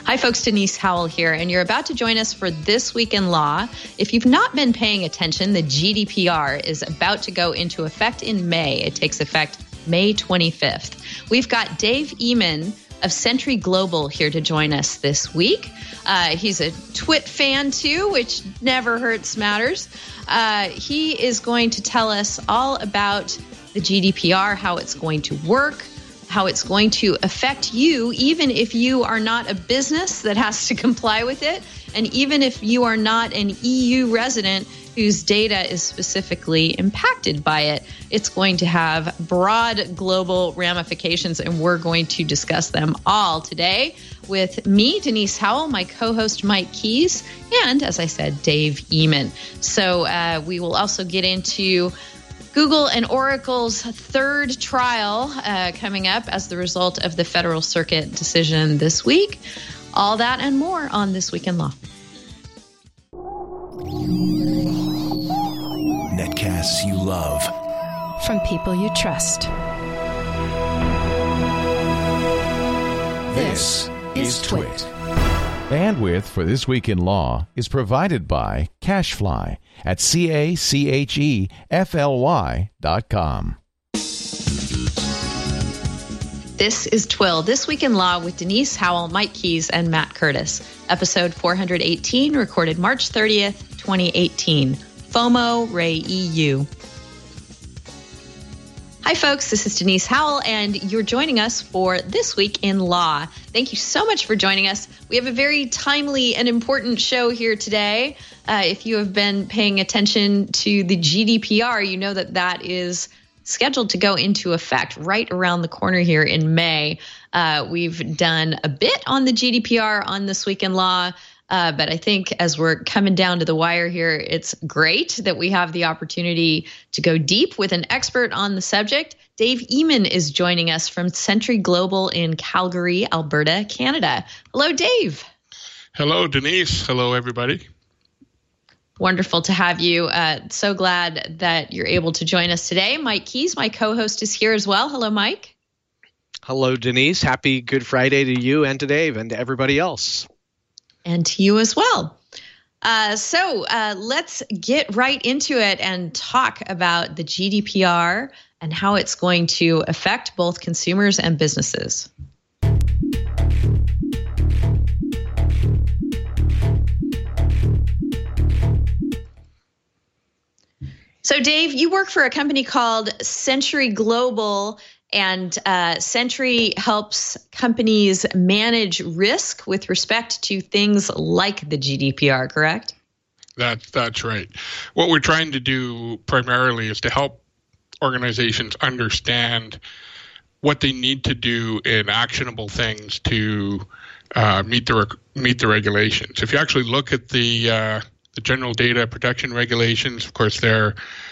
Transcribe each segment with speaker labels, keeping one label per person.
Speaker 1: Hi, folks. Denise Howell here, and you're about to join us for This Week in Law. If you've not been paying attention, the GDPR is about to go into effect in May. It takes effect May 25th. We've got Dave Eamon of Sentry Global here to join us this week. He's a Twit fan, too, which never hurts matters. He is going to tell us all about the GDPR, how it's going to work, how it's going to affect you, even if you are not a business that has to comply with it, and even if you are not an EU resident whose data is specifically impacted by it. It's going to have broad global ramifications, and we're going to discuss them all today with me, Denise Howell, my co-host Mike Keys, and, as I said, Dave Eamon. So we will also get into Google and Oracle's third trial coming up as the result of the Federal Circuit decision this week. All that and more on This Week in Law.
Speaker 2: Netcasts you love.
Speaker 3: From people you trust.
Speaker 2: This is Twit.
Speaker 4: Bandwidth for This Week in Law is provided by CacheFly at CACHEFLY.com.
Speaker 1: This is Twill, This Week in Law with Denise Howell, Mike Keys, and Matt Curtis. Episode 418, recorded March 30th, 2018. FOMO Ray EU. Hi, folks. This is Denise Howell, and you're joining us for This Week in Law. Thank you so much for joining us. We have a very timely and important show here today. If you have been paying attention to the GDPR, you know that that is scheduled to go into effect right around the corner here in May. We've done a bit on the GDPR on This Week in Law, but I think as we're coming down to the wire here, it's great that we have the opportunity to go deep with an expert on the subject. Dave Eamon is joining us from Sentry Global in Calgary, Alberta, Canada. Hello, Dave.
Speaker 5: Hello, Denise. Hello, everybody.
Speaker 1: Wonderful to have you. So glad that you're able to join us today. Mike Keys, my co-host, is here as well. Hello, Mike.
Speaker 6: Hello, Denise. Happy Good Friday to you and to Dave and to everybody else.
Speaker 1: And to you as well. So let's get right into it and talk about the GDPR and how it's going to affect both consumers and businesses. So, Dave, you work for a company called Sentry Global, and Sentry helps companies manage risk with respect to things like the GDPR, correct?
Speaker 5: That's right. What we're trying to do primarily is to help organizations understand what they need to do in actionable things to meet the regulations. If you actually look at the General Data Protection Regulations, of course, they're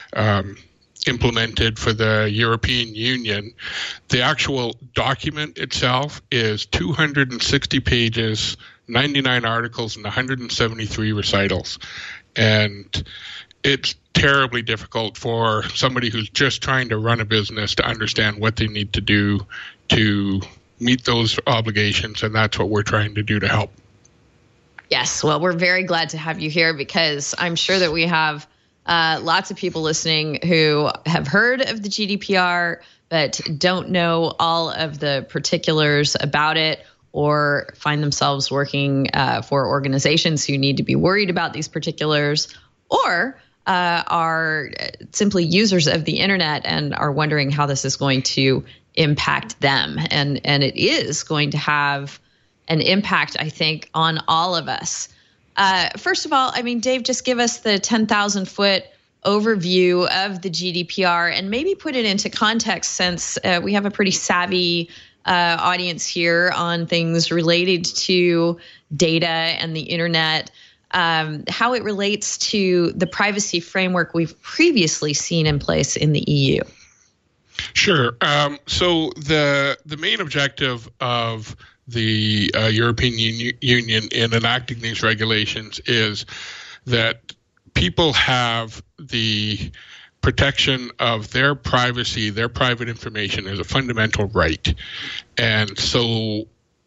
Speaker 5: implemented for the European Union. The actual document itself is 260 pages, 99 articles, and 173 recitals. And it's terribly difficult for somebody who's just trying to run a business to understand what they need to do to meet those obligations, and that's what we're trying to do to help.
Speaker 1: Yes, well, we're very glad to have you here because I'm sure that we have lots of people listening who have heard of the GDPR but don't know all of the particulars about it or find themselves working for organizations who need to be worried about these particulars or are simply users of the internet and are wondering how this is going to impact them. And it is going to have an impact, I think, on all of us. First of all, I mean, Dave, just give us the 10,000-foot overview of the GDPR and maybe put it into context since we have a pretty savvy audience here on things related to data and the internet, how it relates to the privacy framework we've previously seen in place in the EU.
Speaker 5: Sure. So the main objective of the European Union in enacting these regulations is that people have the protection of their privacy, their private information as a fundamental right. And so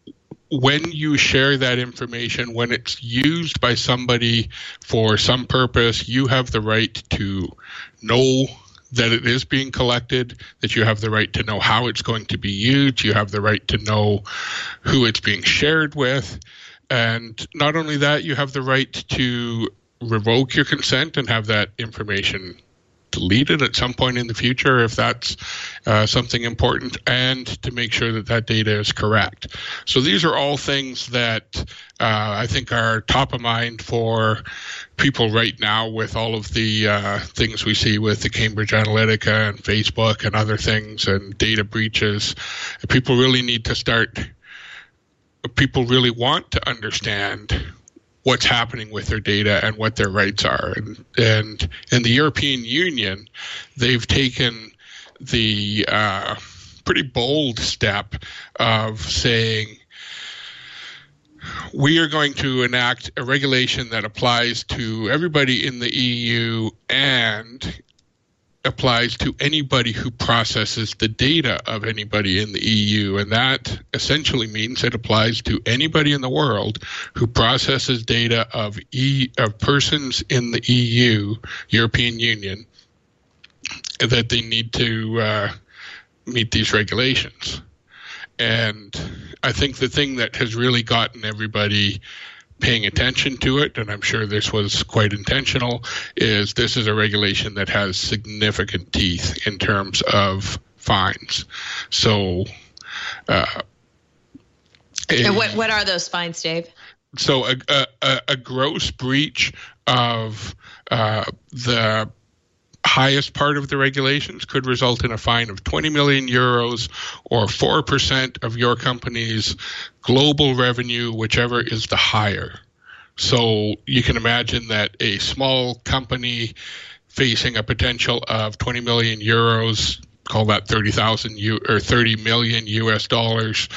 Speaker 5: when you share that information, when it's used by somebody for some purpose, you have the right to know that it is being collected, that you have the right to know how it's going to be used, you have the right to know who it's being shared with, and not only that, you have the right to revoke your consent and have that information deleted at some point in the future if that's something important, and to make sure that that data is correct. So these are all things that I think are top of mind for people right now with all of the things we see with the Cambridge Analytica and Facebook and other things and data breaches. People really want to understand what's happening with their data and what their rights are. And in the European Union, they've taken the pretty bold step of saying, we are going to enact a regulation that applies to everybody in the EU and applies to anybody who processes the data of anybody in the EU. And that essentially means it applies to anybody in the world who processes data of persons in the EU, European Union, that they need to meet these regulations. And I think the thing that has really gotten everybody paying attention to it, and I'm sure this was quite intentional, is this is a regulation that has significant teeth in terms of fines. So,
Speaker 1: and what are those fines, Dave?
Speaker 5: So a gross breach of the highest part of the regulations could result in a fine of 20 million euros or 4% of your company's global revenue, whichever is the higher. So you can imagine that a small company facing a potential of 20 million euros, call that 30 million US dollars,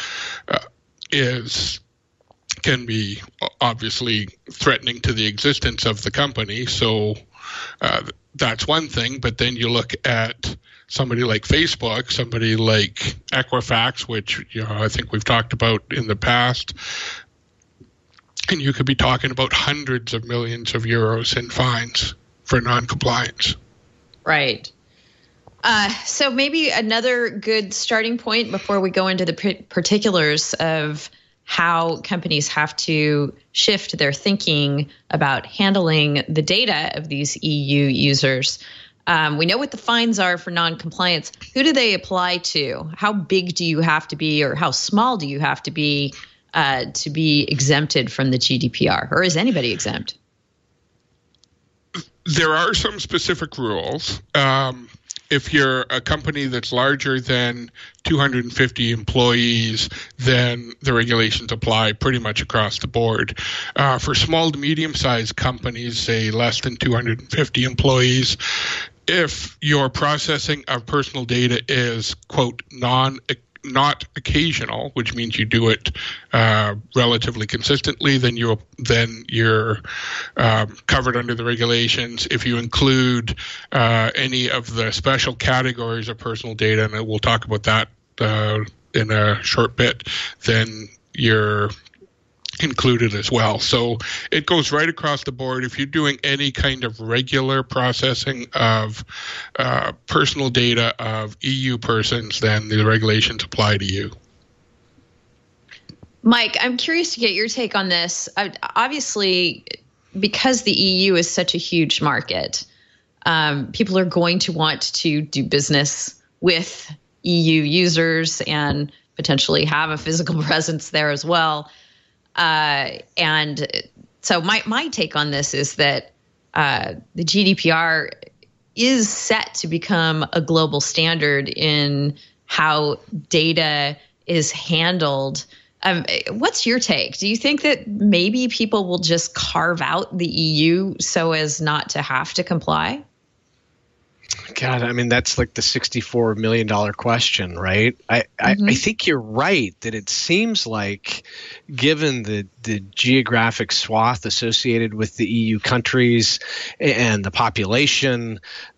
Speaker 5: can be obviously threatening to the existence of the company. So that's one thing, but then you look at somebody like Facebook, somebody like Equifax, which I think we've talked about in the past, and you could be talking about hundreds of millions of euros in fines for non-compliance.
Speaker 1: Right. So maybe another good starting point before we go into the particulars of how companies have to shift their thinking about handling the data of these EU users. We know what the fines are for non-compliance. Who do they apply to? How big do you have to be, or how small do you have to be exempted from the GDPR? Or is anybody exempt?
Speaker 5: There are some specific rules. If you're a company that's larger than 250 employees, then the regulations apply pretty much across the board. For small to medium-sized companies, say less than 250 employees, if your processing of personal data is, quote, not occasional, which means you do it relatively consistently, then you're covered under the regulations. If you include any of the special categories of personal data, and we'll talk about that in a short bit, then you're included as well. So it goes right across the board. If you're doing any kind of regular processing of personal data of EU persons, then the regulations apply to you.
Speaker 1: Mike, I'm curious to get your take on this. Obviously, because the EU is such a huge market, people are going to want to do business with EU users and potentially have a physical presence there as well. And so my take on this is that the GDPR is set to become a global standard in how data is handled. What's your take? Do you think that maybe people will just carve out the EU so as not to have to comply?
Speaker 6: God, I mean, that's like the $64 million question, right? I think you're right that it seems like, given the geographic swath associated with the EU countries and the population,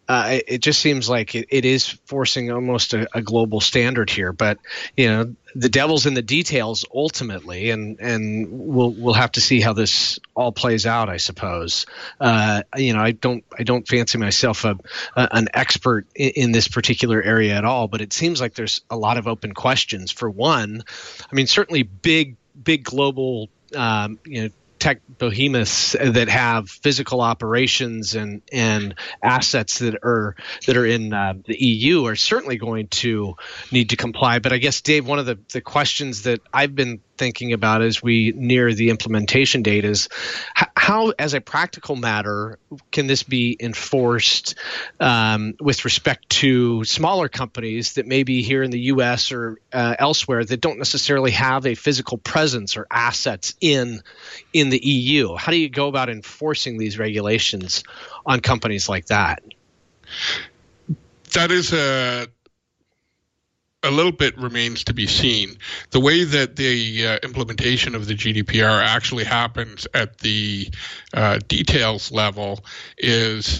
Speaker 6: it just seems like it is forcing almost a global standard here. But the devil's in the details ultimately, and we'll have to see how this all plays out, I suppose. I don't fancy myself an expert in this particular area at all, but it seems like there's a lot of open questions. For one, I mean, certainly big global tech behemoths that have physical operations and assets that are in the EU are certainly going to need to comply. But I guess, Dave, one of the questions that I've been thinking about as we near the implementation date is how, as a practical matter, can this be enforced with respect to smaller companies that may be here in the U.S. or elsewhere that don't necessarily have a physical presence or assets in the EU? How do you go about enforcing these regulations on companies like that?
Speaker 5: That is a little bit remains to be seen. The way that the implementation of the GDPR actually happens at the details level is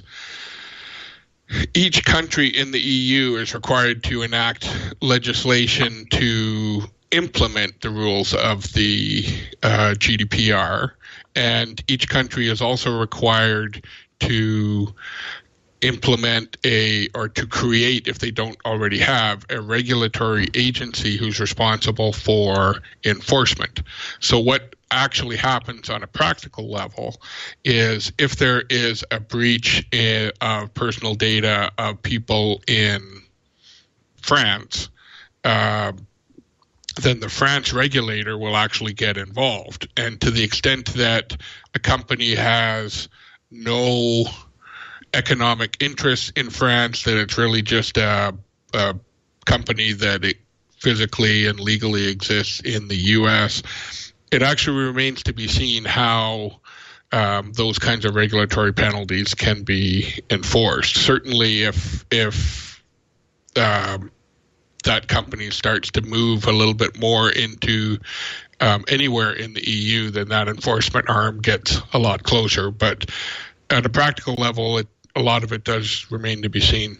Speaker 5: each country in the EU is required to enact legislation to implement the rules of the GDPR, and each country is also required to implement or to create, if they don't already have, a regulatory agency who's responsible for enforcement. So what actually happens on a practical level is if there is a breach of personal data of people in France, then the France regulator will actually get involved. And to the extent that a company has no economic interest in France, that it's really just a company that it physically and legally exists in the U.S., it actually remains to be seen how those kinds of regulatory penalties can be enforced. Certainly if that company starts to move a little bit more into anywhere in the EU, then that enforcement arm gets a lot closer. But at a practical level, a lot of it does remain to be seen.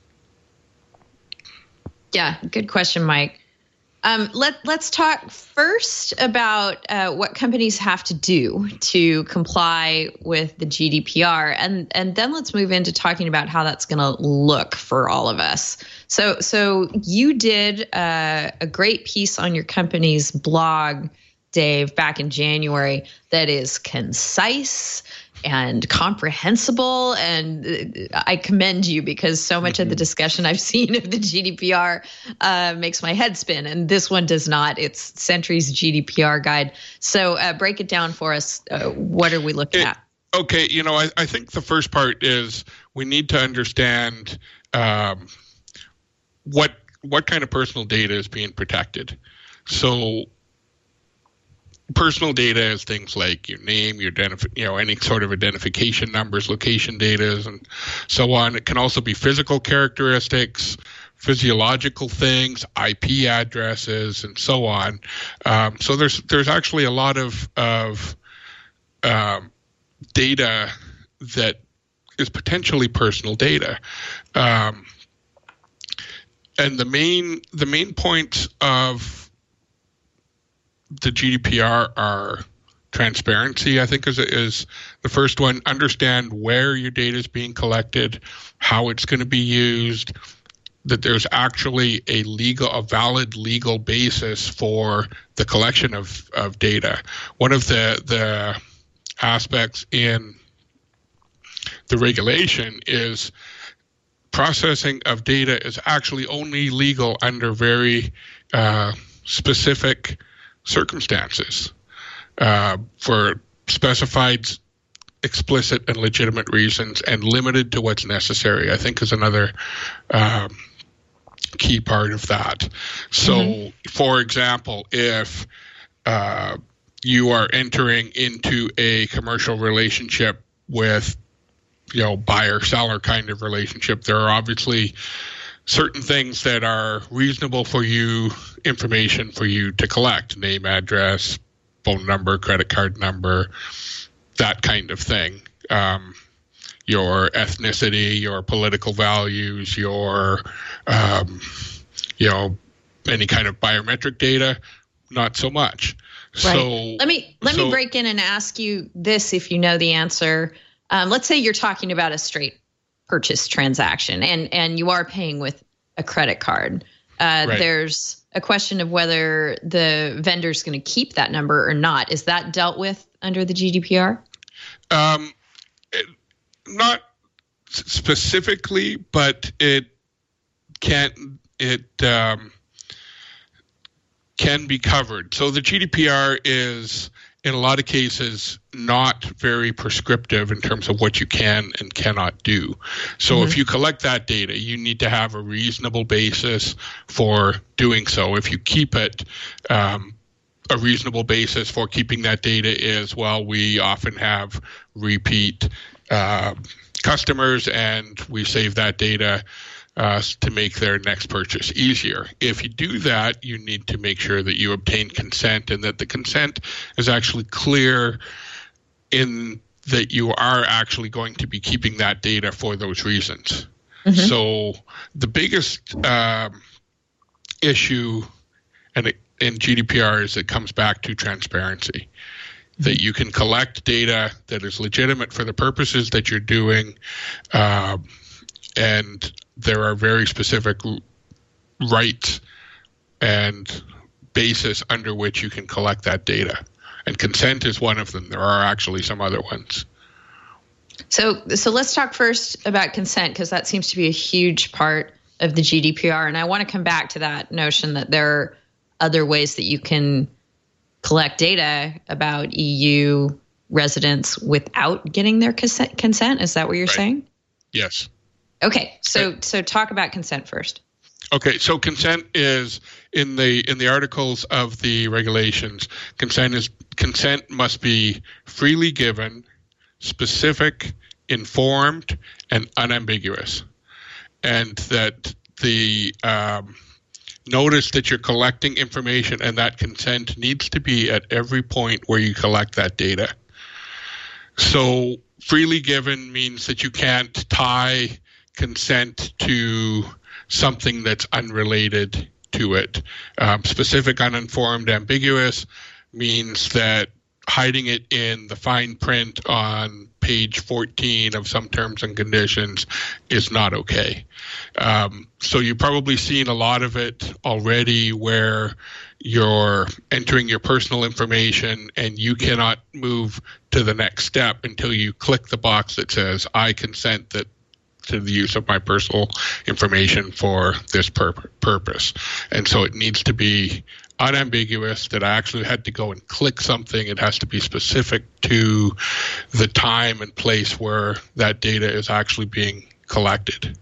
Speaker 1: Yeah, good question, Mike. Let's talk first about what companies have to do to comply with the GDPR, and then let's move into talking about how that's going to look for all of us. So you did a great piece on your company's blog, Dave, back in January that is concise and comprehensible, and I commend you because so much of the discussion I've seen of the GDPR makes my head spin, and this one does not. It's Sentry's GDPR guide. So break it down for us. What are we looking at?
Speaker 5: Okay, I think the first part is we need to understand what kind of personal data is being protected. So personal data is things like your name, your any sort of identification numbers, location data, and so on. It can also be physical characteristics, physiological things, IP addresses, and so on. So there's actually a lot of data that is potentially personal data. And the main points of the GDPR are transparency, I think, is the first one. Understand where your data is being collected, how it's going to be used, that there's actually a valid legal basis for the collection of data. One of the aspects in the regulation is processing of data is actually only legal under very specific circumstances for specified, explicit, and legitimate reasons, and limited to what's necessary, I think, is another key part of that. So, for example, if you are entering into a commercial relationship with, buyer-seller kind of relationship, there are obviously certain things that are reasonable for you, information for you to collect, name, address, phone number, credit card number, that kind of thing. your ethnicity, your political values, your any kind of biometric data, not so much.
Speaker 1: Right.
Speaker 5: So
Speaker 1: let me break in and ask you this, if you know the answer. Let's say you're talking about a straight purchase transaction and you are paying with a credit card.
Speaker 5: Right.
Speaker 1: There's a question of whether the vendor's going to keep that number or not. Is that dealt with under the GDPR?
Speaker 5: Not specifically, but it can be covered. So the GDPR is, in a lot of cases, not very prescriptive in terms of what you can and cannot do. So if you collect that data, you need to have a reasonable basis for doing so. If you keep it, a reasonable basis for keeping that data is, well, we often have repeat customers, and we save that data to make their next purchase easier. If you do that, you need to make sure that you obtain consent, and that the consent is actually clear in that you are actually going to be keeping that data for those reasons. So the biggest issue in GDPR is it comes back to transparency. That you can collect data that is legitimate for the purposes that you're doing, and there are very specific rights and basis under which you can collect that data. And consent is one of them. There are actually some other ones.
Speaker 1: So let's talk first about consent, because that seems to be a huge part of the GDPR. And I want to come back to that notion that there are other ways that you can collect data about EU residents without getting their consent. Is that what you're saying?
Speaker 5: Yes.
Speaker 1: Okay. So talk about consent first.
Speaker 5: Okay, so consent is in the articles of the regulations. Consent must be freely given, specific, informed, and unambiguous, and that the notice that you're collecting information and that consent needs to be at every point where you collect that data. So freely given means that you can't tie consent to something that's unrelated to it. Specific, uninformed, ambiguous means that hiding it in the fine print on page 14 of some terms and conditions is not okay. So you've probably seen a lot of it already where you're entering your personal information and you cannot move to the next step until you click the box that says, I consent to the use of my personal information for this purpose. And so it needs to be unambiguous, that I actually had to go and click something. It has to be specific to the time and place where that data is actually being collected.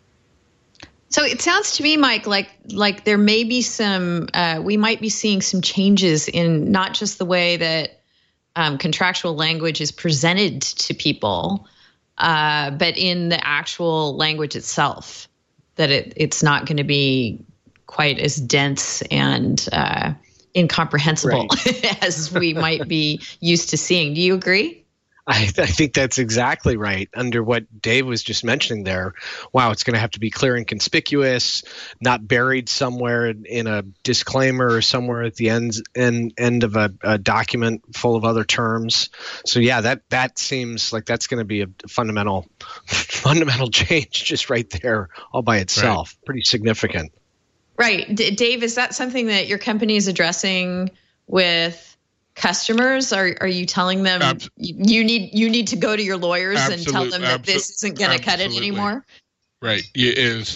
Speaker 1: So it sounds to me, Mike, like there may be some, we might be seeing some changes in not just the way that contractual language is presented to people, but in the actual language itself, that it's not going to be quite as dense and incomprehensible as we might be used to seeing. Do you agree?
Speaker 6: I think that's exactly right. Under what Dave was just mentioning there, wow, it's going to have to be clear and conspicuous, not buried somewhere in a disclaimer or somewhere at the end of a document full of other terms. So yeah, that seems like that's going to be a fundamental change just right there all by itself. Right. Pretty significant.
Speaker 1: Right. Dave, is that something that your company is addressing with customers? Are you telling them you need to go to your lawyers and tell them that this isn't going to cut it anymore? Right.
Speaker 5: It is,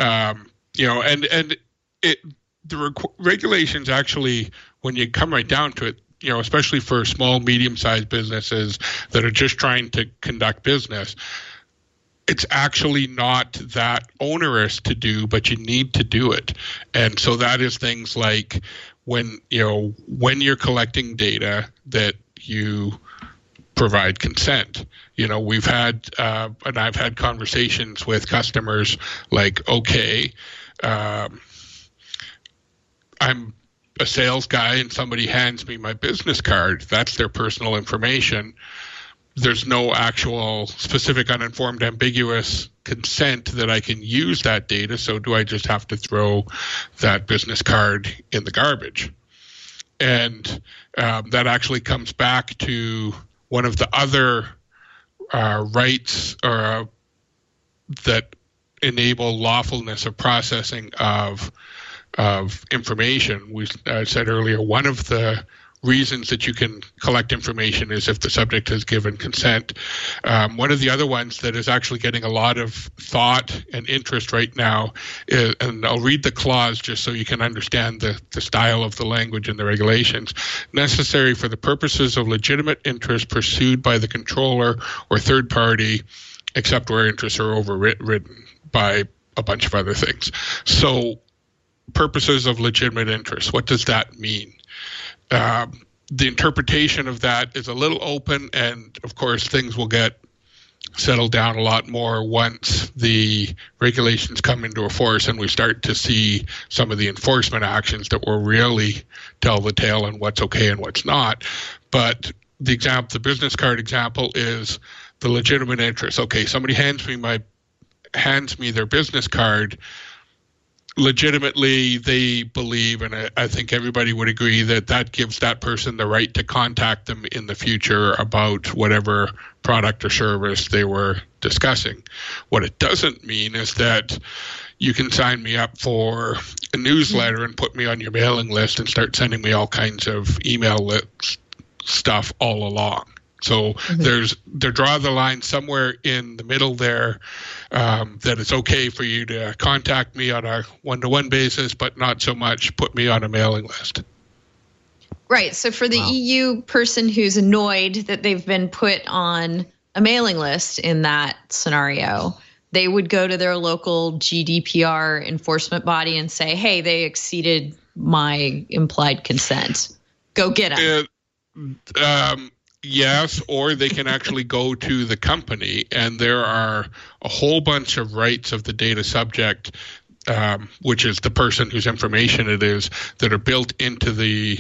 Speaker 5: regulations actually, when you come right down to it, especially for small, medium-sized businesses that are just trying to conduct business, it's actually not that onerous to do, but you need to do it. And so that is things like when you're collecting data that you provide consent. We've had, and I've had conversations with customers like, okay, I'm a sales guy and somebody hands me my business card. That's their personal information. there's no actual specific uninformed ambiguous consent that I can use that data. So do I just have to throw that business card in the garbage? And that actually comes back to one of the other rights that enable lawfulness of processing of information. I said earlier, one of the reasons that you can collect information is if the subject has given consent. One of the other ones that is actually getting a lot of thought and interest right now is, and I'll read the clause just so you can understand the style of the language in the regulations, necessary for the purposes of legitimate interest pursued by the controller or third party, except where interests are overridden by a bunch of other things. So purposes of legitimate interest, what does that mean? The interpretation of that is a little open, and of course things will get settled down a lot more once the regulations come into force and we start to see some of the enforcement actions that will really tell the tale on what's okay and what's not. But the business card example is the legitimate interest. Okay, somebody hands me their business card. Legitimately, they believe, and I think everybody would agree, that gives that person the right to contact them in the future about whatever product or service they were discussing. What it doesn't mean is that you can sign me up for a newsletter and put me on your mailing list and start sending me all kinds of email list stuff all along. So they draw the line somewhere in the middle there, that it's okay for you to contact me on a one-to-one basis, but not so much put me on a mailing list.
Speaker 1: Right. So for the EU person who's annoyed that they've been put on a mailing list in that scenario, they would go to their local GDPR enforcement body and say, hey, they exceeded my implied consent. Go get them.
Speaker 5: Yes, or they can actually go to the company, and there are a whole bunch of rights of the data subject, which is the person whose information it is, that are built into the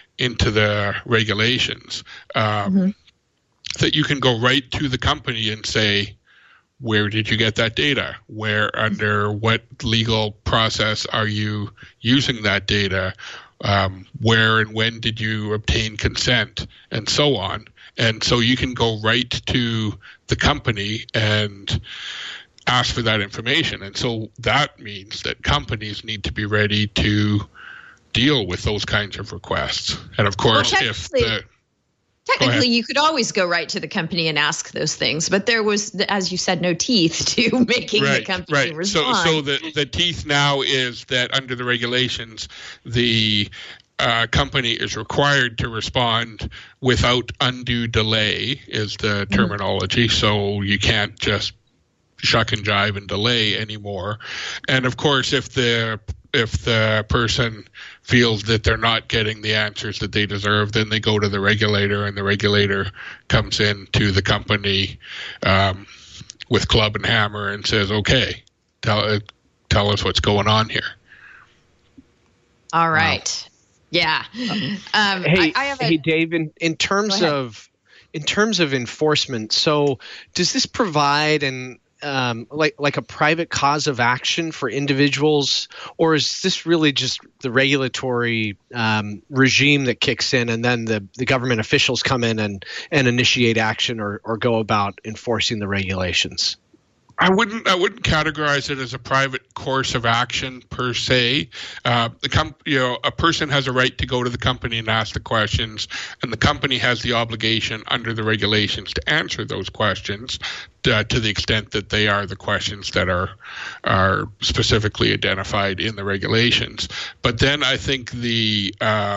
Speaker 5: regulations. That you can go right to the company and say, where did you get that data? Under what legal process are you using that data? Where and when did you obtain consent, and so on. And so you can go right to the company and ask for that information. And so that means that companies need to be ready to deal with those kinds of requests. And of course,
Speaker 1: technically, you could always go right to the company and ask those things, but there was, as you said, no teeth to making the company respond.
Speaker 5: So the teeth now is that under the regulations, the company is required to respond without undue delay, is the terminology. So you can't just shuck and jive and delay anymore. And of course, if the person feels that they're not getting the answers that they deserve, then they go to the regulator, and the regulator comes in to the company with club and hammer and says, okay, tell us what's going on here.
Speaker 1: All right. Yeah.
Speaker 6: Hey, Dave, in terms of enforcement, so does this provide like a private cause of action for individuals, or is this really just the regulatory regime that kicks in, and then the government officials come in and initiate action or go about enforcing the regulations?
Speaker 5: I wouldn't categorize it as a private course of action per se. A person has a right to go to the company and ask the questions, and the company has the obligation under the regulations to answer those questions to the extent that they are the questions that are specifically identified in the regulations. But then I think the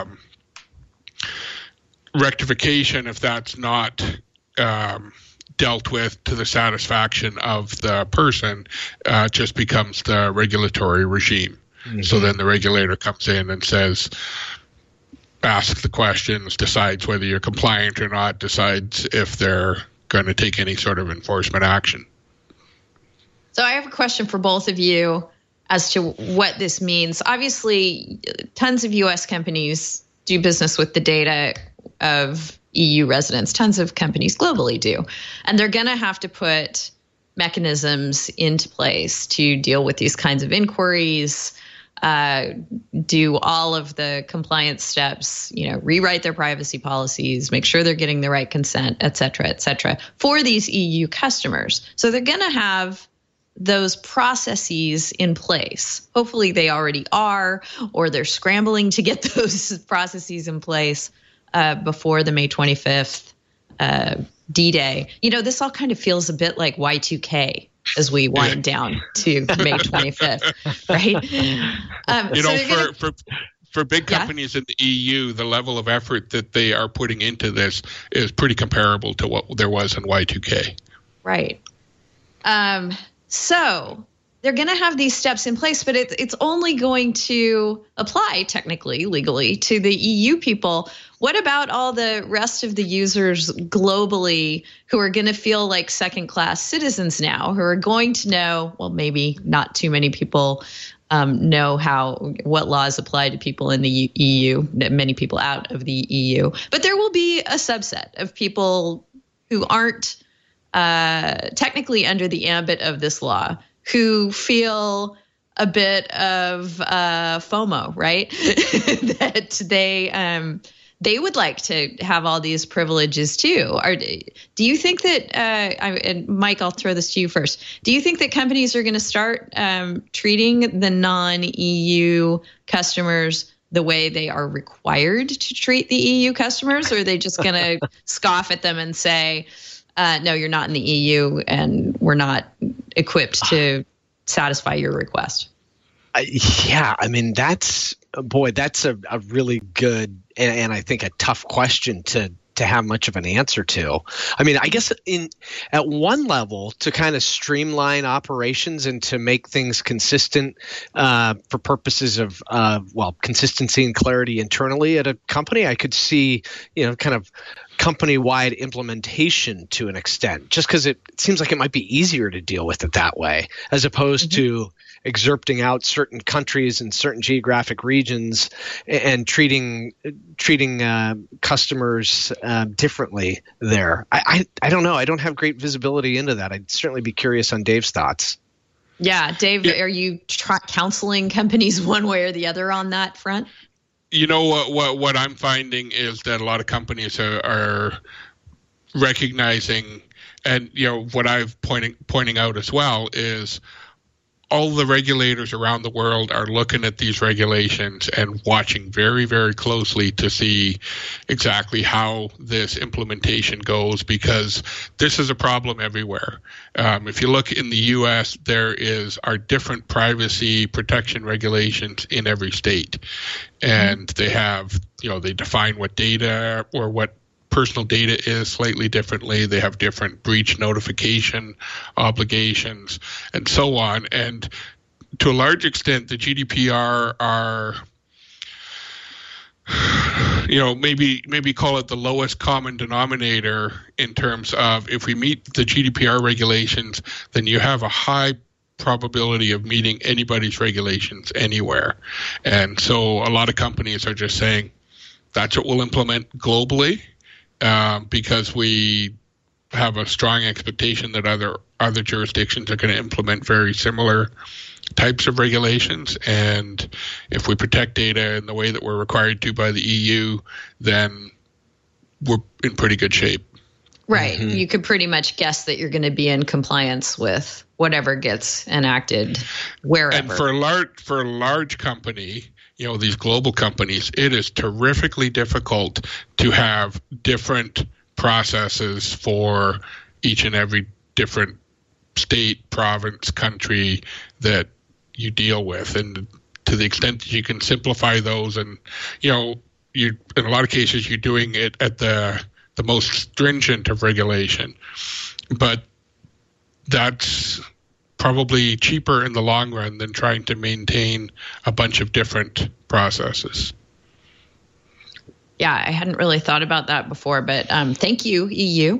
Speaker 5: rectification, if that's not dealt with to the satisfaction of the person, just becomes the regulatory regime. So then the regulator comes in and says, asks the questions, decides whether you're compliant or not, decides if they're going to take any sort of enforcement action.
Speaker 1: So I have a question for both of you as to what this means. Obviously, tons of U.S. companies do business with the data of EU residents. Tons of companies globally do. And they're going to have to put mechanisms into place to deal with these kinds of inquiries, do all of the compliance steps, rewrite their privacy policies, make sure they're getting the right consent, et cetera, for these EU customers. So they're going to have those processes in place. Hopefully they already are, or they're scrambling to get those processes in place before the May 25th D-Day. This all kind of feels a bit like Y2K as we wind down to May 25th, right?
Speaker 5: For big companies in the EU, the level of effort that they are putting into this is pretty comparable to what there was in Y2K.
Speaker 1: Right. So they're going to have these steps in place, but it's only going to apply technically, legally, to the EU people. What about all the rest of the users globally who are going to feel like second-class citizens now, who are going to know, well, maybe not too many people know what laws apply to people in the EU, many people out of the EU. But there will be a subset of people who aren't technically under the ambit of this law, who feel a bit of FOMO, right? That they would like to have all these privileges too. Do you think that, and Mike, I'll throw this to you first. Do you think that companies are going to start treating the non-EU customers the way they are required to treat the EU customers, or are they just going to scoff at them and say, no, you're not in the EU and we're not equipped to satisfy your request?
Speaker 6: That's a really good and I think a tough question to have much of an answer to. I guess at one level, to kind of streamline operations and to make things consistent for purposes of consistency and clarity internally at a company, I could see kind of company-wide implementation to an extent, just because it seems like it might be easier to deal with it that way, as opposed to excerpting out certain countries and certain geographic regions and treating customers differently there. I don't know. I don't have great visibility into that. I'd certainly be curious on Dave's thoughts.
Speaker 1: Yeah, Dave, are you counseling companies one way or the other on that front?
Speaker 5: What I'm finding is that a lot of companies are recognizing, and what I'm pointing out as well is all the regulators around the world are looking at these regulations and watching very, very closely to see exactly how this implementation goes, because this is a problem everywhere. If you look in the U.S., there are different privacy protection regulations in every state. And they have, they define what data or what personal data is slightly differently. They have different breach notification obligations and so on. And to a large extent, the GDPR are, maybe call it the lowest common denominator in terms of, if we meet the GDPR regulations, then you have a high probability of meeting anybody's regulations anywhere. And so a lot of companies are just saying that's what we'll implement globally. Because we have a strong expectation that other jurisdictions are going to implement very similar types of regulations, and if we protect data in the way that we're required to by the EU, then we're in pretty good shape.
Speaker 1: Right. Mm-hmm. You could pretty much guess that you're going to be in compliance with whatever gets enacted wherever.
Speaker 5: And for a large company, these global companies, it is terrifically difficult to have different processes for each and every different state, province, country that you deal with. And to the extent that you can simplify those, and, you in a lot of cases, you're doing it at the most stringent of regulation. But that's probably cheaper in the long run than trying to maintain a bunch of different processes.
Speaker 1: Yeah, I hadn't really thought about that before, but thank you, EU.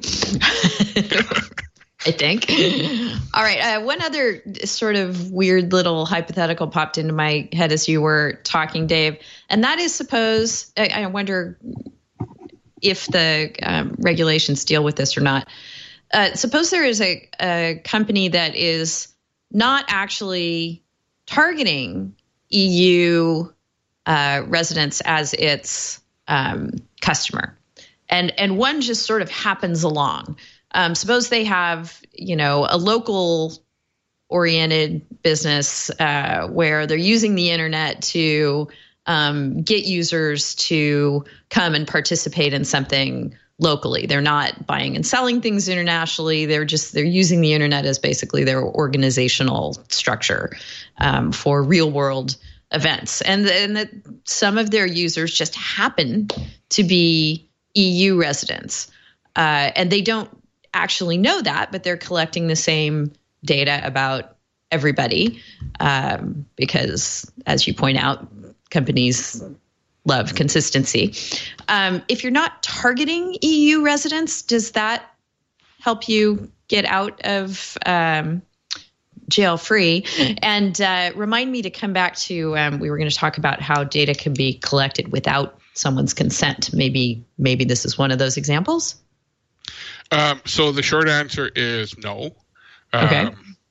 Speaker 1: I think. All right. One other sort of weird little hypothetical popped into my head as you were talking, Dave, and that is, suppose, I wonder, if the regulations deal with this or not. Suppose there is a company that is not actually targeting EU residents as its customer, and one just sort of happens along. Suppose they have, a local oriented business where they're using the internet to get users to come and participate in something locally. They're not buying and selling things internationally. They're using the internet as basically their organizational structure for real world events. And that some of their users just happen to be EU residents. And they don't actually know that, but they're collecting the same data about everybody because, as you point out, companies love consistency. If you're not targeting EU residents, does that help you get out of jail free? And remind me to come back to, we were going to talk about how data can be collected without someone's consent. Maybe this is one of those examples?
Speaker 5: So the short answer is no.
Speaker 1: Okay.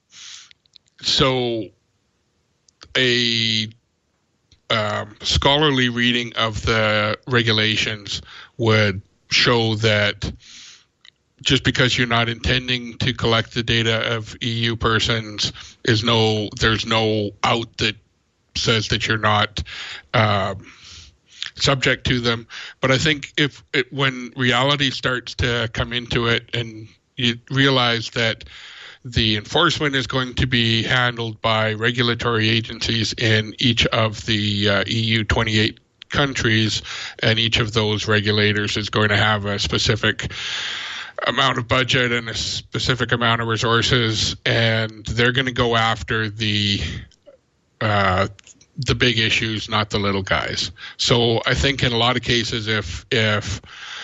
Speaker 5: So a scholarly reading of the regulations would show that just because you're not intending to collect the data of EU persons, there's no out that says that you're not subject to them. But I think when reality starts to come into it and you realize that the enforcement is going to be handled by regulatory agencies in each of the EU 28 countries, and each of those regulators is going to have a specific amount of budget and a specific amount of resources, and they're going to go after the big issues, not the little guys. So I think in a lot of cases, if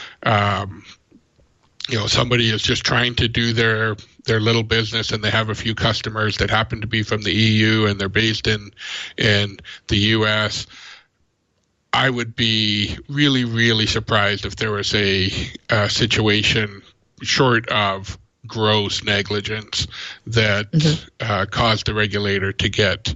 Speaker 5: somebody is just trying to do their little business and they have a few customers that happen to be from the EU and they're based in the US, I would be really, really surprised if there was a situation short of gross negligence that caused the regulator to get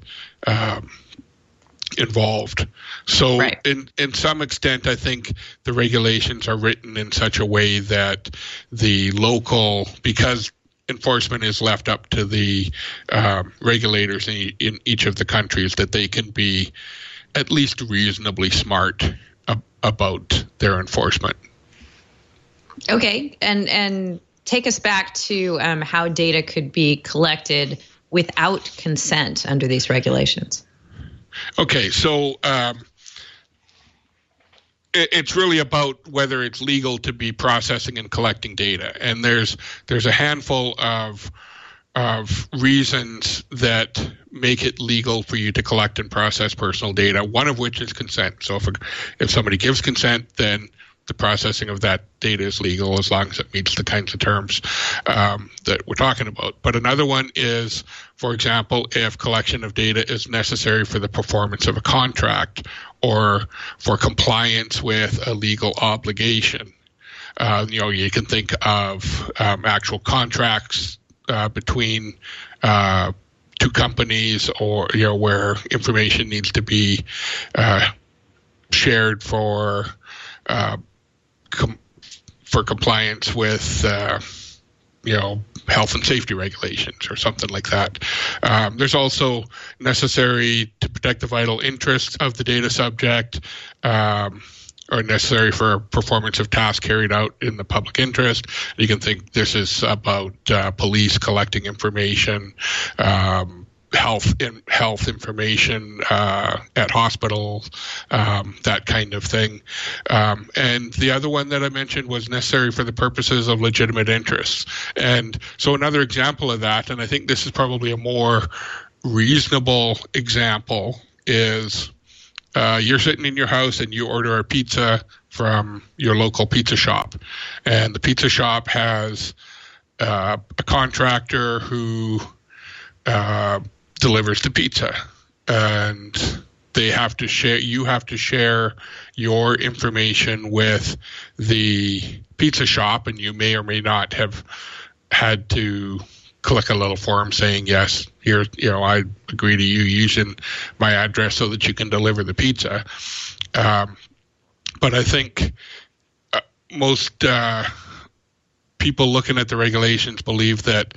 Speaker 5: involved. So
Speaker 1: right.
Speaker 5: in some extent, I think the regulations are written in such a way that the local, because enforcement is left up to the regulators in each of the countries, that they can be at least reasonably smart about their enforcement.
Speaker 1: Okay, and take us back to how data could be collected without consent under these regulations.
Speaker 5: Okay, so it's really about whether it's legal to be processing and collecting data, and there's a handful of reasons that make it legal for you to collect and process personal data. One of which is consent. So if somebody gives consent, then the processing of that data is legal as long as it meets the kinds of terms that we're talking about. But another one is, for example, if collection of data is necessary for the performance of a contract or for compliance with a legal obligation. You can think of actual contracts between two companies, or where information needs to be shared for compliance with health and safety regulations or something like that. There's also necessary to protect the vital interests of the data subject, or necessary for performance of tasks carried out in the public interest. You can think this is about police collecting information, health information at hospitals, that kind of thing. And the other one that I mentioned was necessary for the purposes of legitimate interests. And so another example of that, and I think this is probably a more reasonable example, is you're sitting in your house and you order a pizza from your local pizza shop. And the pizza shop has a contractor who delivers the pizza, and they have to share. You have to share your information with the pizza shop, and you may or may not have had to click a little form saying, yes, here, I agree to you using my address so that you can deliver the pizza. But I think most people looking at the regulations believe that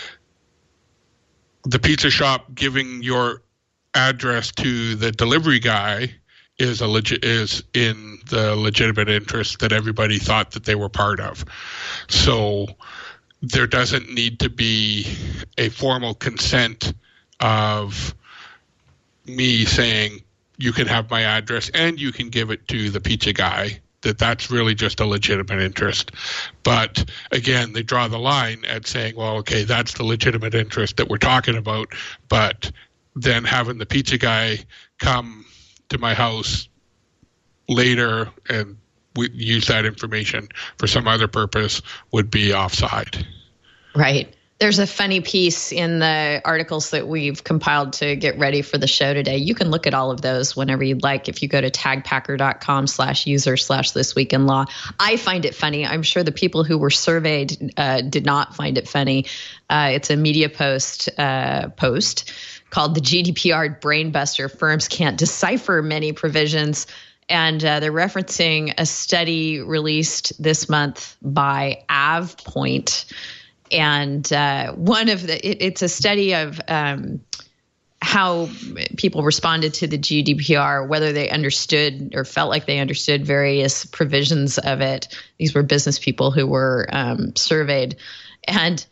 Speaker 5: the pizza shop giving your address to the delivery guy is in the legitimate interest that everybody thought that they were part of. So there doesn't need to be a formal consent of me saying you can have my address and you can give it to the pizza guy, that's really just a legitimate interest. But again, they draw the line at saying, well, okay, that's the legitimate interest that we're talking about, but then having the pizza guy come to my house later and we use that information for some other purpose would be offside.
Speaker 1: Right. There's a funny piece in the articles that we've compiled to get ready for the show today. You can look at all of those whenever you'd like if you go to tagpacker.com/user/thisweekinlaw. I find it funny. I'm sure the people who were surveyed did not find it funny. It's a Media Post post called "The GDPR Brainbuster. Firms Can't Decipher Many Provisions." And they're referencing a study released this month by AvePoint. And it's a study of how people responded to the GDPR, whether they understood or felt like they understood various provisions of it. These were business people who were surveyed. And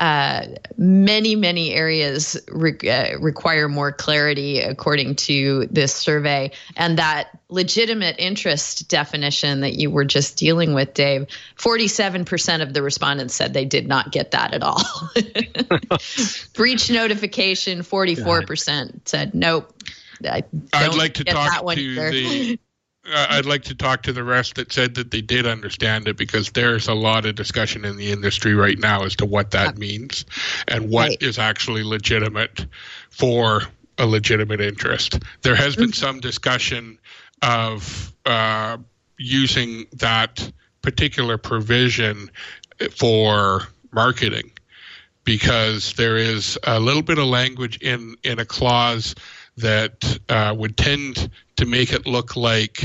Speaker 1: many areas require more clarity, according to this survey. And that legitimate interest definition that you were just dealing with, Dave, 47% of the respondents said they did not get that at all. Breach notification, 44% said nope.
Speaker 5: I'd like to talk I'd like to talk to the rest that said that they did understand it, because there's a lot of discussion in the industry right now as to what that means and what is actually legitimate for a legitimate interest. There has been some discussion of using that particular provision for marketing, because there is a little bit of language in a clause that would tend to make it look like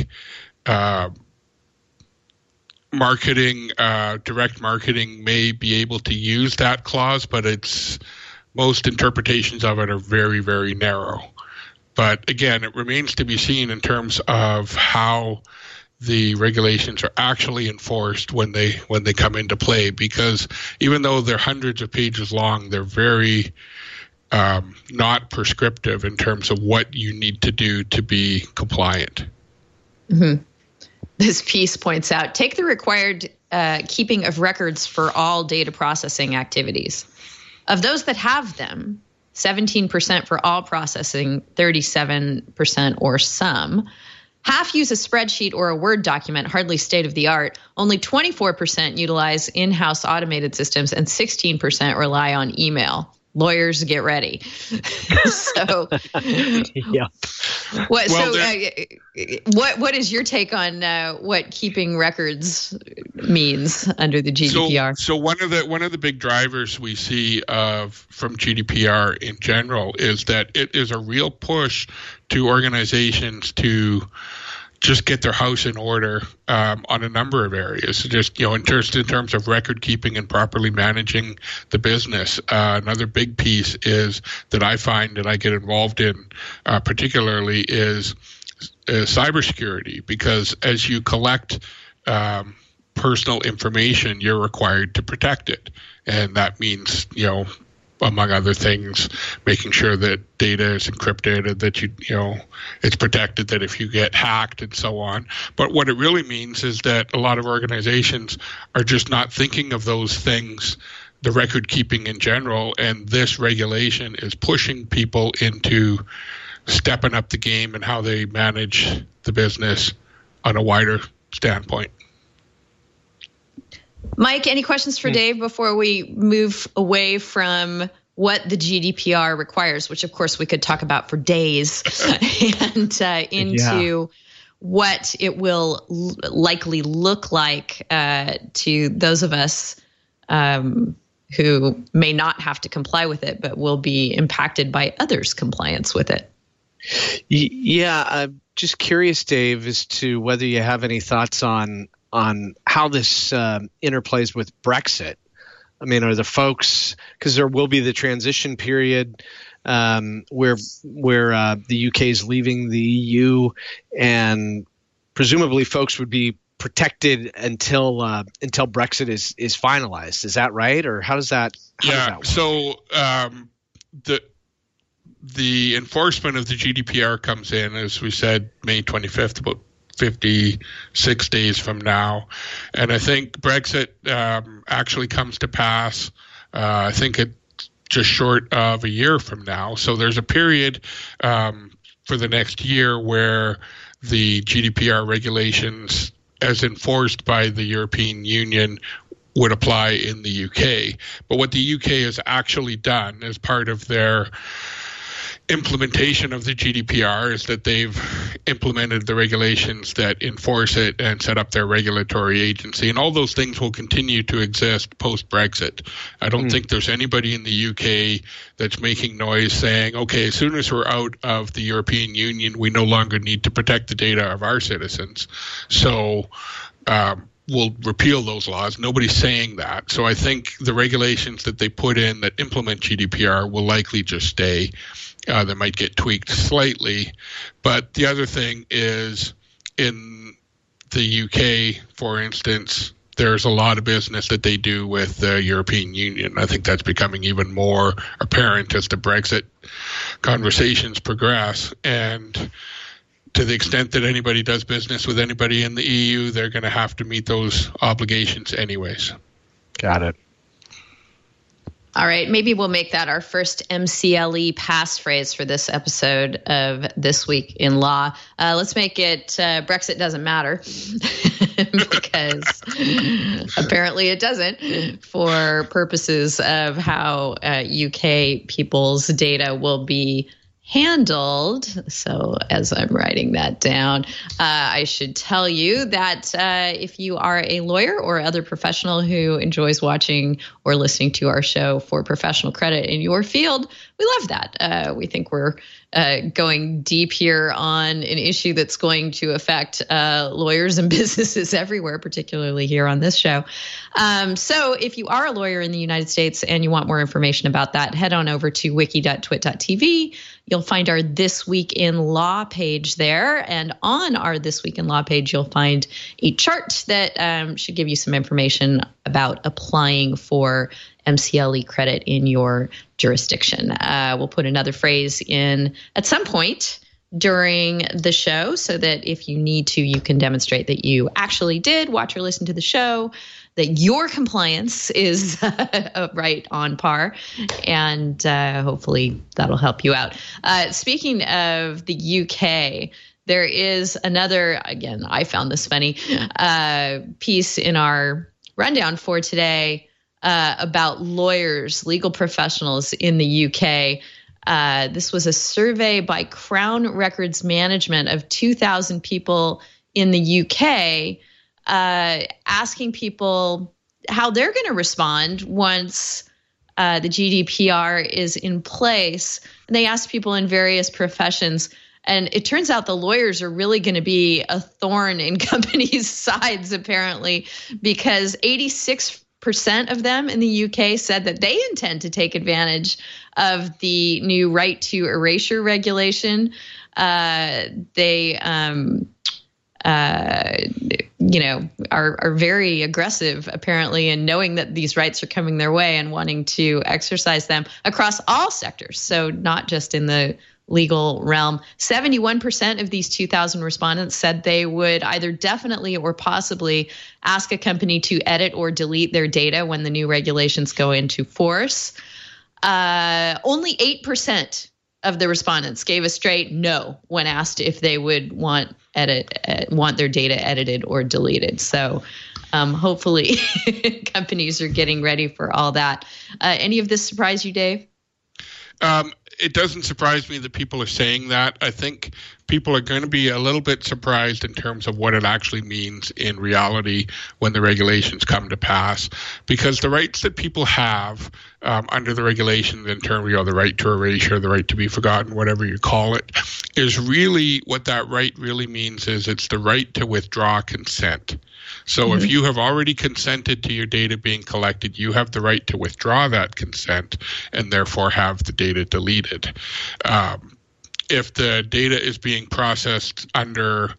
Speaker 5: marketing, direct marketing may be able to use that clause, but most interpretations of it are very, very narrow. But again, it remains to be seen in terms of how the regulations are actually enforced when they come into play, because even though they're hundreds of pages long, they're very not prescriptive in terms of what you need to do to be compliant.
Speaker 1: Mm-hmm. This piece points out, take the required keeping of records for all data processing activities. Of those that have them, 17% for all processing, 37% or some. Half use a spreadsheet or a Word document, hardly state of the art. Only 24% utilize in-house automated systems, and 16% rely on email. Lawyers, get ready. So,
Speaker 6: yeah.
Speaker 1: What is your take on what keeping records means under the GDPR?
Speaker 5: So one of the big drivers we see from GDPR in general is that it is a real push to organizations to just get their house in order on a number of areas. Just, in terms of record keeping and properly managing the business. Another big piece is that I find that I get involved in particularly is cybersecurity, because as you collect personal information, you're required to protect it. And that means, among other things, making sure that data is encrypted and that it's protected, that if you get hacked and so on. But what it really means is that a lot of organizations are just not thinking of those things, the record keeping in general, and this regulation is pushing people into stepping up the game and how they manage the business on a wider standpoint.
Speaker 1: Mike, any questions for Dave before we move away from what the GDPR requires, which of course we could talk about for days, and into what it will likely look like to those of us who may not have to comply with it, but will be impacted by others' compliance with it.
Speaker 6: Yeah, I'm just curious, Dave, as to whether you have any thoughts on how this interplays with Brexit. I mean, are the folks, because there will be the transition period where the UK is leaving the EU, and presumably folks would be protected until Brexit is finalized. Is that right, or how does that? Does that work?
Speaker 5: So the enforcement of the GDPR comes in, as we said, May 25th, about 56 days from now. And I think Brexit actually comes to pass, I think it's just short of a year from now. So there's a period for the next year where the GDPR regulations, as enforced by the European Union, would apply in the UK. But what the UK has actually done as part of their implementation of the GDPR is that they've implemented the regulations that enforce it and set up their regulatory agency. And all those things will continue to exist post-Brexit. I don't think there's anybody in the UK that's making noise saying, okay, as soon as we're out of the European Union, we no longer need to protect the data of our citizens. So we'll repeal those laws. Nobody's saying that. So I think the regulations that they put in that implement GDPR will likely just stay. They might get tweaked slightly. But the other thing is, in the UK, for instance, there's a lot of business that they do with the European Union. I think that's becoming even more apparent as the Brexit conversations progress. And to the extent that anybody does business with anybody in the EU, they're going to have to meet those obligations anyways.
Speaker 6: Got it.
Speaker 1: All right, maybe we'll make that our first MCLE passphrase for this episode of This Week in Law. Let's make it Brexit doesn't matter, because apparently it doesn't, for purposes of how UK people's data will be handled. So as I'm writing that down, I should tell you that if you are a lawyer or other professional who enjoys watching or listening to our show for professional credit in your field, we love that. We think we're going deep here on an issue that's going to affect lawyers and businesses everywhere, particularly here on this show. So if you are a lawyer in the United States and you want more information about that, head on over to wiki.twit.tv. You'll find our This Week in Law page there. And on our This Week in Law page, you'll find a chart that should give you some information about applying for MCLE credit in your jurisdiction. We'll put another phrase in at some point during the show so that if you need to, you can demonstrate that you actually did watch or listen to the show, that your compliance is right on par, and hopefully that'll help you out. Speaking of the UK, there is another, again, I found this funny, piece in our rundown for today about lawyers, legal professionals in the UK. This was a survey by Crown Records Management of 2,000 people in the UK, asking people how they're going to respond once the GDPR is in place. And they asked people in various professions. And it turns out the lawyers are really going to be a thorn in companies' sides, apparently, because 86% of them in the UK said that they intend to take advantage of the new right to erasure regulation. They are very aggressive, apparently, in knowing that these rights are coming their way and wanting to exercise them across all sectors. So not just in the legal realm. 71% of these 2,000 respondents said they would either definitely or possibly ask a company to edit or delete their data when the new regulations go into force. Only 8% of the respondents gave a straight no when asked if they would want their data edited or deleted. So hopefully companies are getting ready for all that. Any of this surprise you, Dave?
Speaker 5: It doesn't surprise me that people are saying that. I think people are going to be a little bit surprised in terms of what it actually means in reality when the regulations come to pass, because the rights that people have under the regulations in terms of the right to erasure, the right to be forgotten, whatever you call it, is really what that right really means is it's the right to withdraw consent. So if you have already consented to your data being collected, you have the right to withdraw that consent and therefore have the data deleted. If the data is being processed under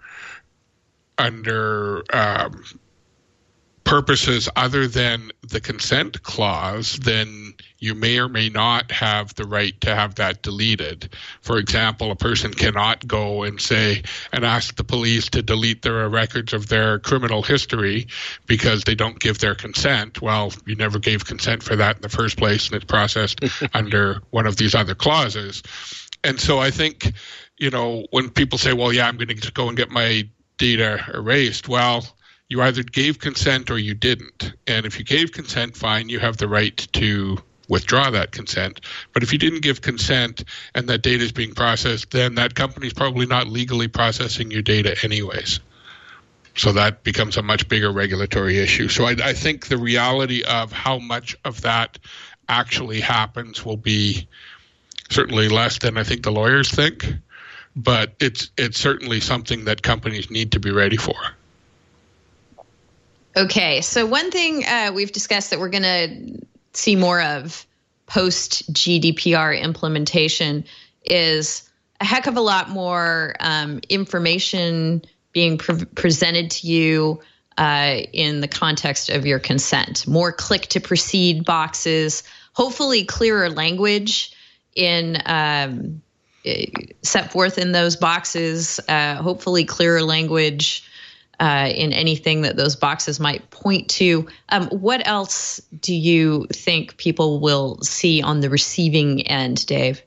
Speaker 5: purposes other than the consent clause, then you may or may not have the right to have that deleted. For example, a person cannot go and say and ask the police to delete their records of their criminal history because they don't give their consent. Well, you never gave consent for that in the first place, and it's processed under one of these other clauses. And so I think, when people say, well, yeah, I'm going to go and get my data erased, well, you either gave consent or you didn't. And if you gave consent, fine, you have the right to withdraw that consent. But if you didn't give consent and that data is being processed, then that company is probably not legally processing your data anyways. So that becomes a much bigger regulatory issue. So I think the reality of how much of that actually happens will be certainly less than I think the lawyers think. But it's certainly something that companies need to be ready for.
Speaker 1: Okay, so one thing we've discussed that we're going to see more of post-GDPR implementation is a heck of a lot more information being presented to you in the context of your consent. More click-to-proceed boxes, hopefully clearer language in set forth in those boxes, hopefully clearer language in anything that those boxes might point to. What else do you think people will see on the receiving end, Dave?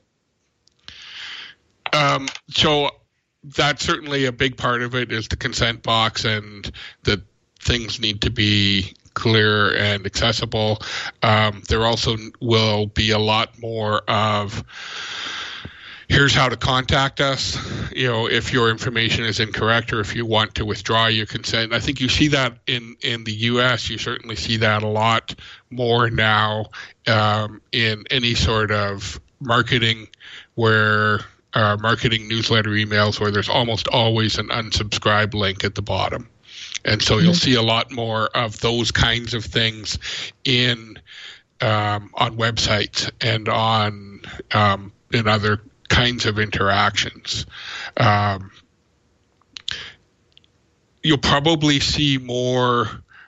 Speaker 5: So that's certainly a big part of it is the consent box, and that things need to be clear and accessible. There also will be a lot more of here's how to contact us, if your information is incorrect or if you want to withdraw your consent. I think you see that in the U.S. You certainly see that a lot more now in any sort of marketing where marketing newsletter emails where there's almost always an unsubscribe link at the bottom. And so you'll see a lot more of those kinds of things on websites and on in other kinds of interactions. You'll probably see more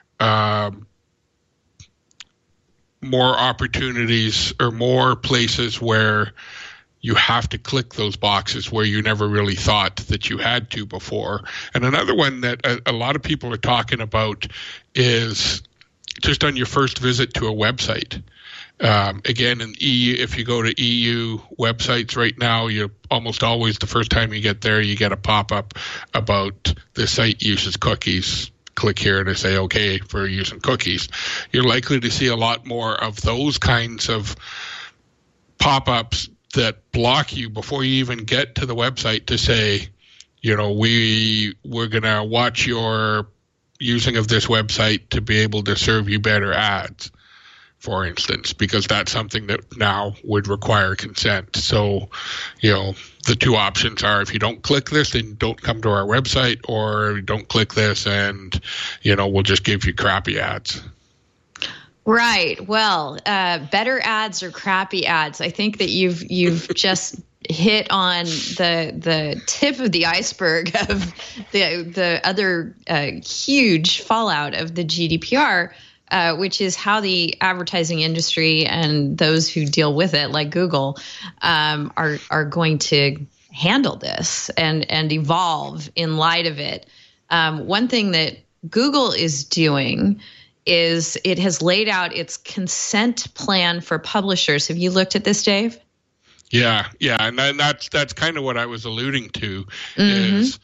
Speaker 5: opportunities or more places where you have to click those boxes where you never really thought that you had to before. And another one that a lot of people are talking about is just on your first visit to a website. Again, in EU, if you go to EU websites right now, you almost always, the first time you get there, you get a pop-up about the site uses cookies. Click here to say okay for using cookies. You're likely to see a lot more of those kinds of pop-ups that block you before you even get to the website to say, we're going to watch your using of this website to be able to serve you better ads, for instance, because that's something that now would require consent. So, the two options are if you don't click this, then don't come to our website, or don't click this and, we'll just give you crappy ads.
Speaker 1: Right. Well, better ads or crappy ads. I think that you've just hit on the tip of the iceberg of the other huge fallout of the GDPR, which is how the advertising industry and those who deal with it, like Google, are going to handle this and evolve in light of it. One thing that Google is doing is it has laid out its consent plan for publishers. Have you looked at this, Dave?
Speaker 5: Yeah, and that's kind of what I was alluding to. Is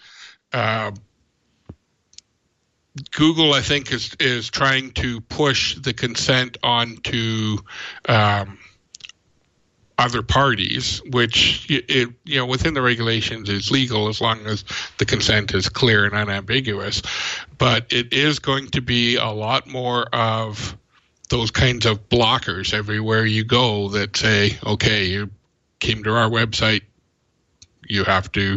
Speaker 5: Google, I think, is trying to push the consent onto other parties, which within the regulations is legal as long as the consent is clear and unambiguous. But it is going to be a lot more of those kinds of blockers everywhere you go that say, okay, you came to our website, you have to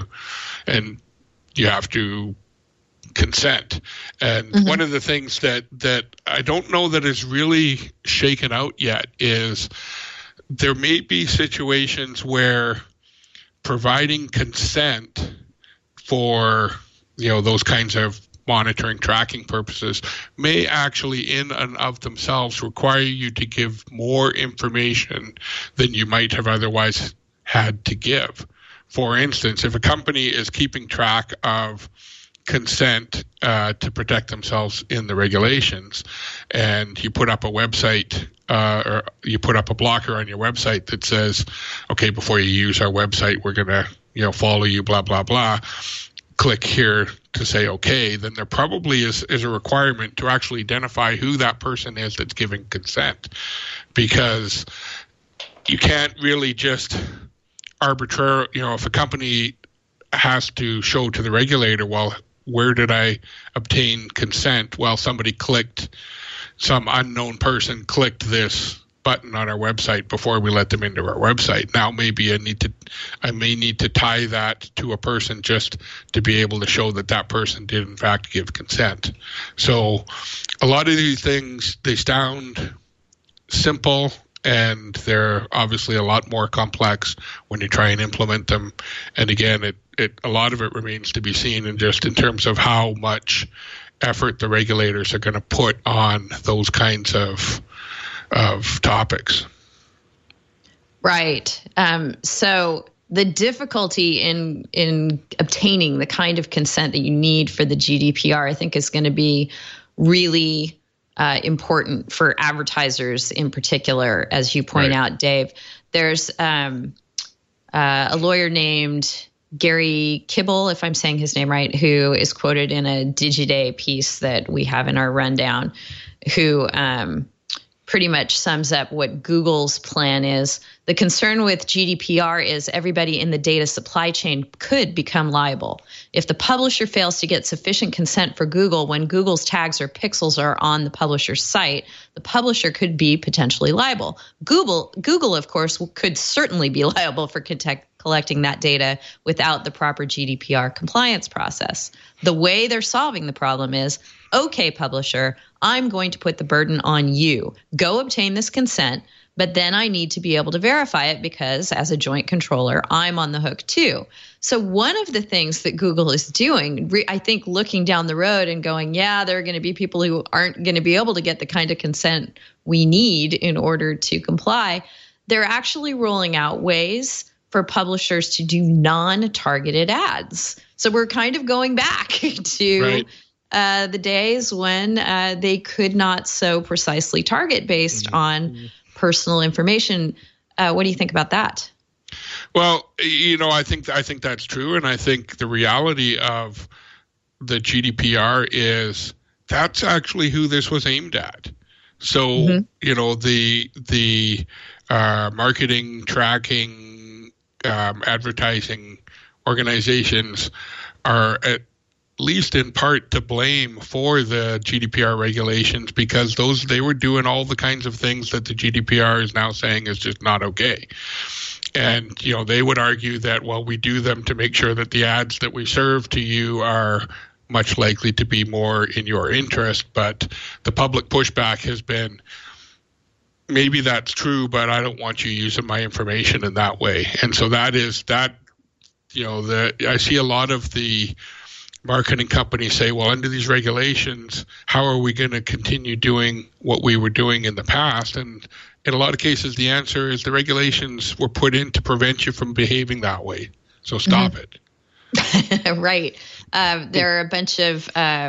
Speaker 5: consent. And one of the things that I don't know that is really shaken out yet is there may be situations where providing consent for those kinds of monitoring, tracking purposes may actually in and of themselves require you to give more information than you might have otherwise had to give. For instance, if a company is keeping track of consent to protect themselves in the regulations, and you put up a website or you put up a blocker on your website that says, okay, before you use our website, we're going to follow you, blah, blah, blah. Click here to say okay, then there probably is a requirement to actually identify who that person is that's giving consent, because you can't really just arbitrarily, if a company has to show to the regulator, well, where did I obtain consent? Well, some unknown person clicked this button on our website before we let them into our website. Now maybe I may need to tie that to a person just to be able to show that person did in fact give consent. So a lot of these things, they sound simple, and they're obviously a lot more complex when you try and implement them. And again, a lot of it remains to be seen in terms of how much effort the regulators are going to put on those kinds of topics.
Speaker 1: Right. So the difficulty in obtaining the kind of consent that you need for the GDPR, I think, is going to be really important for advertisers in particular, as you point out, Dave. There's a lawyer named Gary Kibble, if I'm saying his name right, who is quoted in a Digiday piece that we have in our rundown, who pretty much sums up what Google's plan is. The concern with GDPR is everybody in the data supply chain could become liable. If the publisher fails to get sufficient consent for Google when Google's tags or pixels are on the publisher's site, the publisher could be potentially liable. Google, of course, could certainly be liable for collecting that data without the proper GDPR compliance process. The way they're solving the problem is, okay, publisher, I'm going to put the burden on you. Go obtain this consent, but then I need to be able to verify it because as a joint controller, I'm on the hook too. So one of the things that Google is doing, I think looking down the road and going, yeah, there are going to be people who aren't going to be able to get the kind of consent we need in order to comply. They're actually rolling out ways for publishers to do non-targeted ads. So we're kind of going back to the days when they could not so precisely target based on personal information. What do you think about that?
Speaker 5: Well, I think that's true, and I think the reality of the GDPR is that's actually who this was aimed at. So the marketing, tracking, advertising organizations are at least in part to blame for the GDPR regulations, because they were doing all the kinds of things that the GDPR is now saying is just not okay. And, they would argue that, well, we do them to make sure that the ads that we serve to you are much likely to be more in your interest. But the public pushback has been, maybe that's true, but I don't want you using my information in that way. And so I see a lot of the marketing companies say, well, under these regulations, how are we going to continue doing what we were doing in the past? And in a lot of cases, the answer is the regulations were put in to prevent you from behaving that way. So stop it.
Speaker 1: Right. There are a bunch of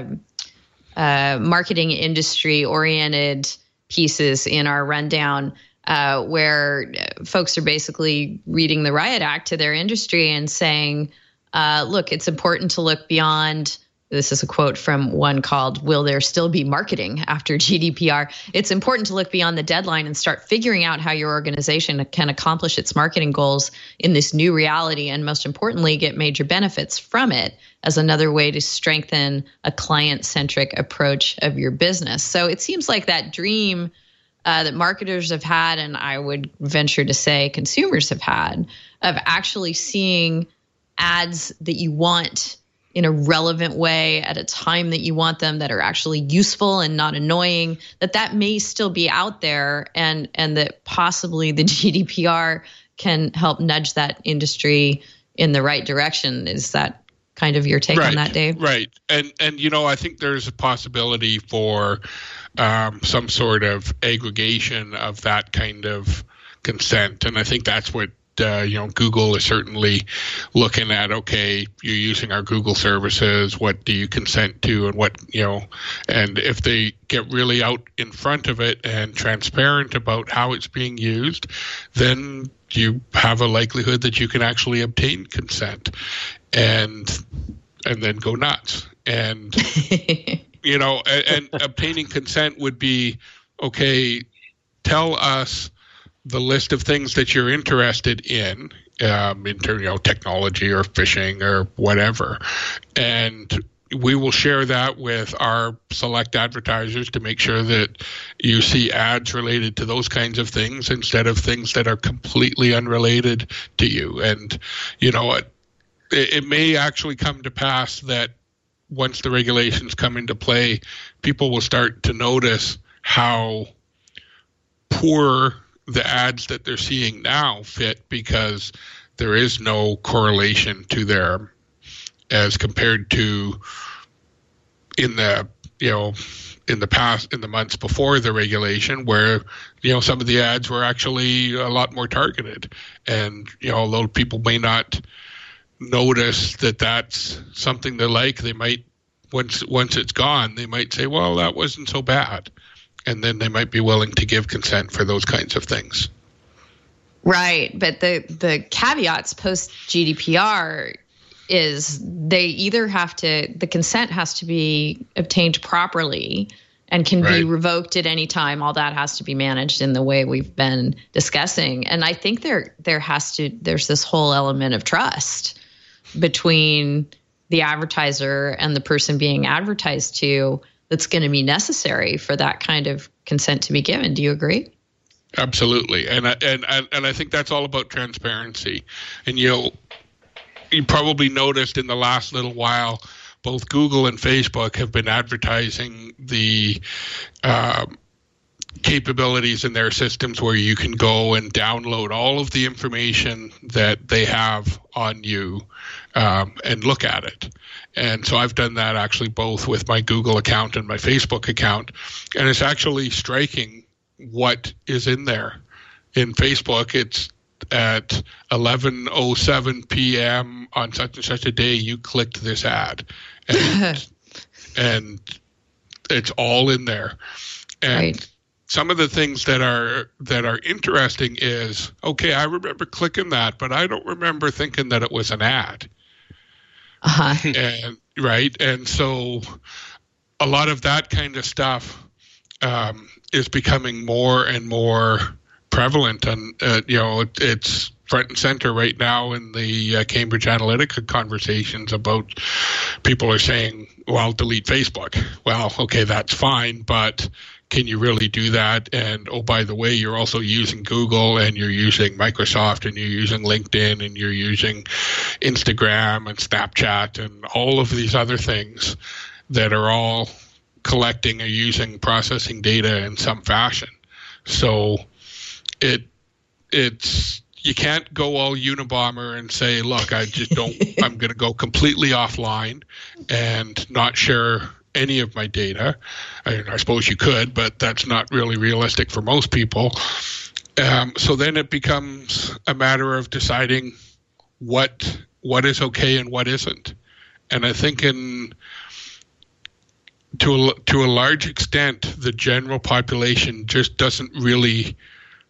Speaker 1: marketing industry-oriented pieces in our rundown where folks are basically reading the Riot Act to their industry and saying, look, it's important to look beyond This is a quote from one called, "Will there still be marketing after GDPR?" It's important to look beyond the deadline and start figuring out how your organization can accomplish its marketing goals in this new reality, and most importantly, get major benefits from it as another way to strengthen a client-centric approach of your business. So it seems like that dream that marketers have had, and I would venture to say consumers have had, of actually seeing ads that you want in a relevant way at a time that you want them, that are actually useful and not annoying, that may still be out there, and that possibly the GDPR can help nudge that industry in the right direction. Is that kind of your take on that, Dave?
Speaker 5: Right. And I think there's a possibility for some sort of aggregation of that kind of consent. And I think that's what Google is certainly looking at. Okay, you're using our Google services. What do you consent to, and what, and if they get really out in front of it and transparent about how it's being used, then you have a likelihood that you can actually obtain consent and then go nuts. And, and obtaining consent would be, okay, tell us the list of things that you're interested in technology or fishing or whatever. And we will share that with our select advertisers to make sure that you see ads related to those kinds of things instead of things that are completely unrelated to you. And, it may actually come to pass that once the regulations come into play, people will start to notice how poor the ads that they're seeing now fit, because there is no correlation to them as compared to in the past, in the months before the regulation, where some of the ads were actually a lot more targeted. And although people may not notice that that's something they like, they might, once it's gone, they might say, well, that wasn't so bad. And then they might be willing to give consent for those kinds of things.
Speaker 1: Right. But the caveats post GDPR is they either the consent has to be obtained properly and can be revoked at any time. All that has to be managed in the way we've been discussing. And I think there's this whole element of trust between the advertiser and the person being advertised to that's going to be necessary for that kind of consent to be given. Do you agree?
Speaker 5: Absolutely. And I think that's all about transparency. And you probably noticed in the last little while, both Google and Facebook have been advertising the capabilities in their systems where you can go and download all of the information that they have on you and look at it. And so I've done that actually both with my Google account and my Facebook account. And it's actually striking what is in there. In Facebook, it's at 11:07 p.m. on such and such a day, you clicked this ad. And it's all in there. And some of the things that are interesting is, okay, I remember clicking that, but I don't remember thinking that it was an ad. And so a lot of that kind of stuff is becoming more and more prevalent, and it's front and center right now in the Cambridge Analytica conversations about people are saying, well, delete Facebook. Well, okay, that's fine, but can you really do that? And, oh, by the way, you're also using Google, and you're using Microsoft, and you're using LinkedIn, and you're using Instagram and Snapchat and all of these other things that are all collecting or using processing data in some fashion. So it's you can't go all Unabomber and say, look, I'm going to go completely offline and not share any of my data. I suppose you could, but that's not really realistic for most people. So then it becomes a matter of deciding what is okay and what isn't. And I think to a large extent, the general population just doesn't really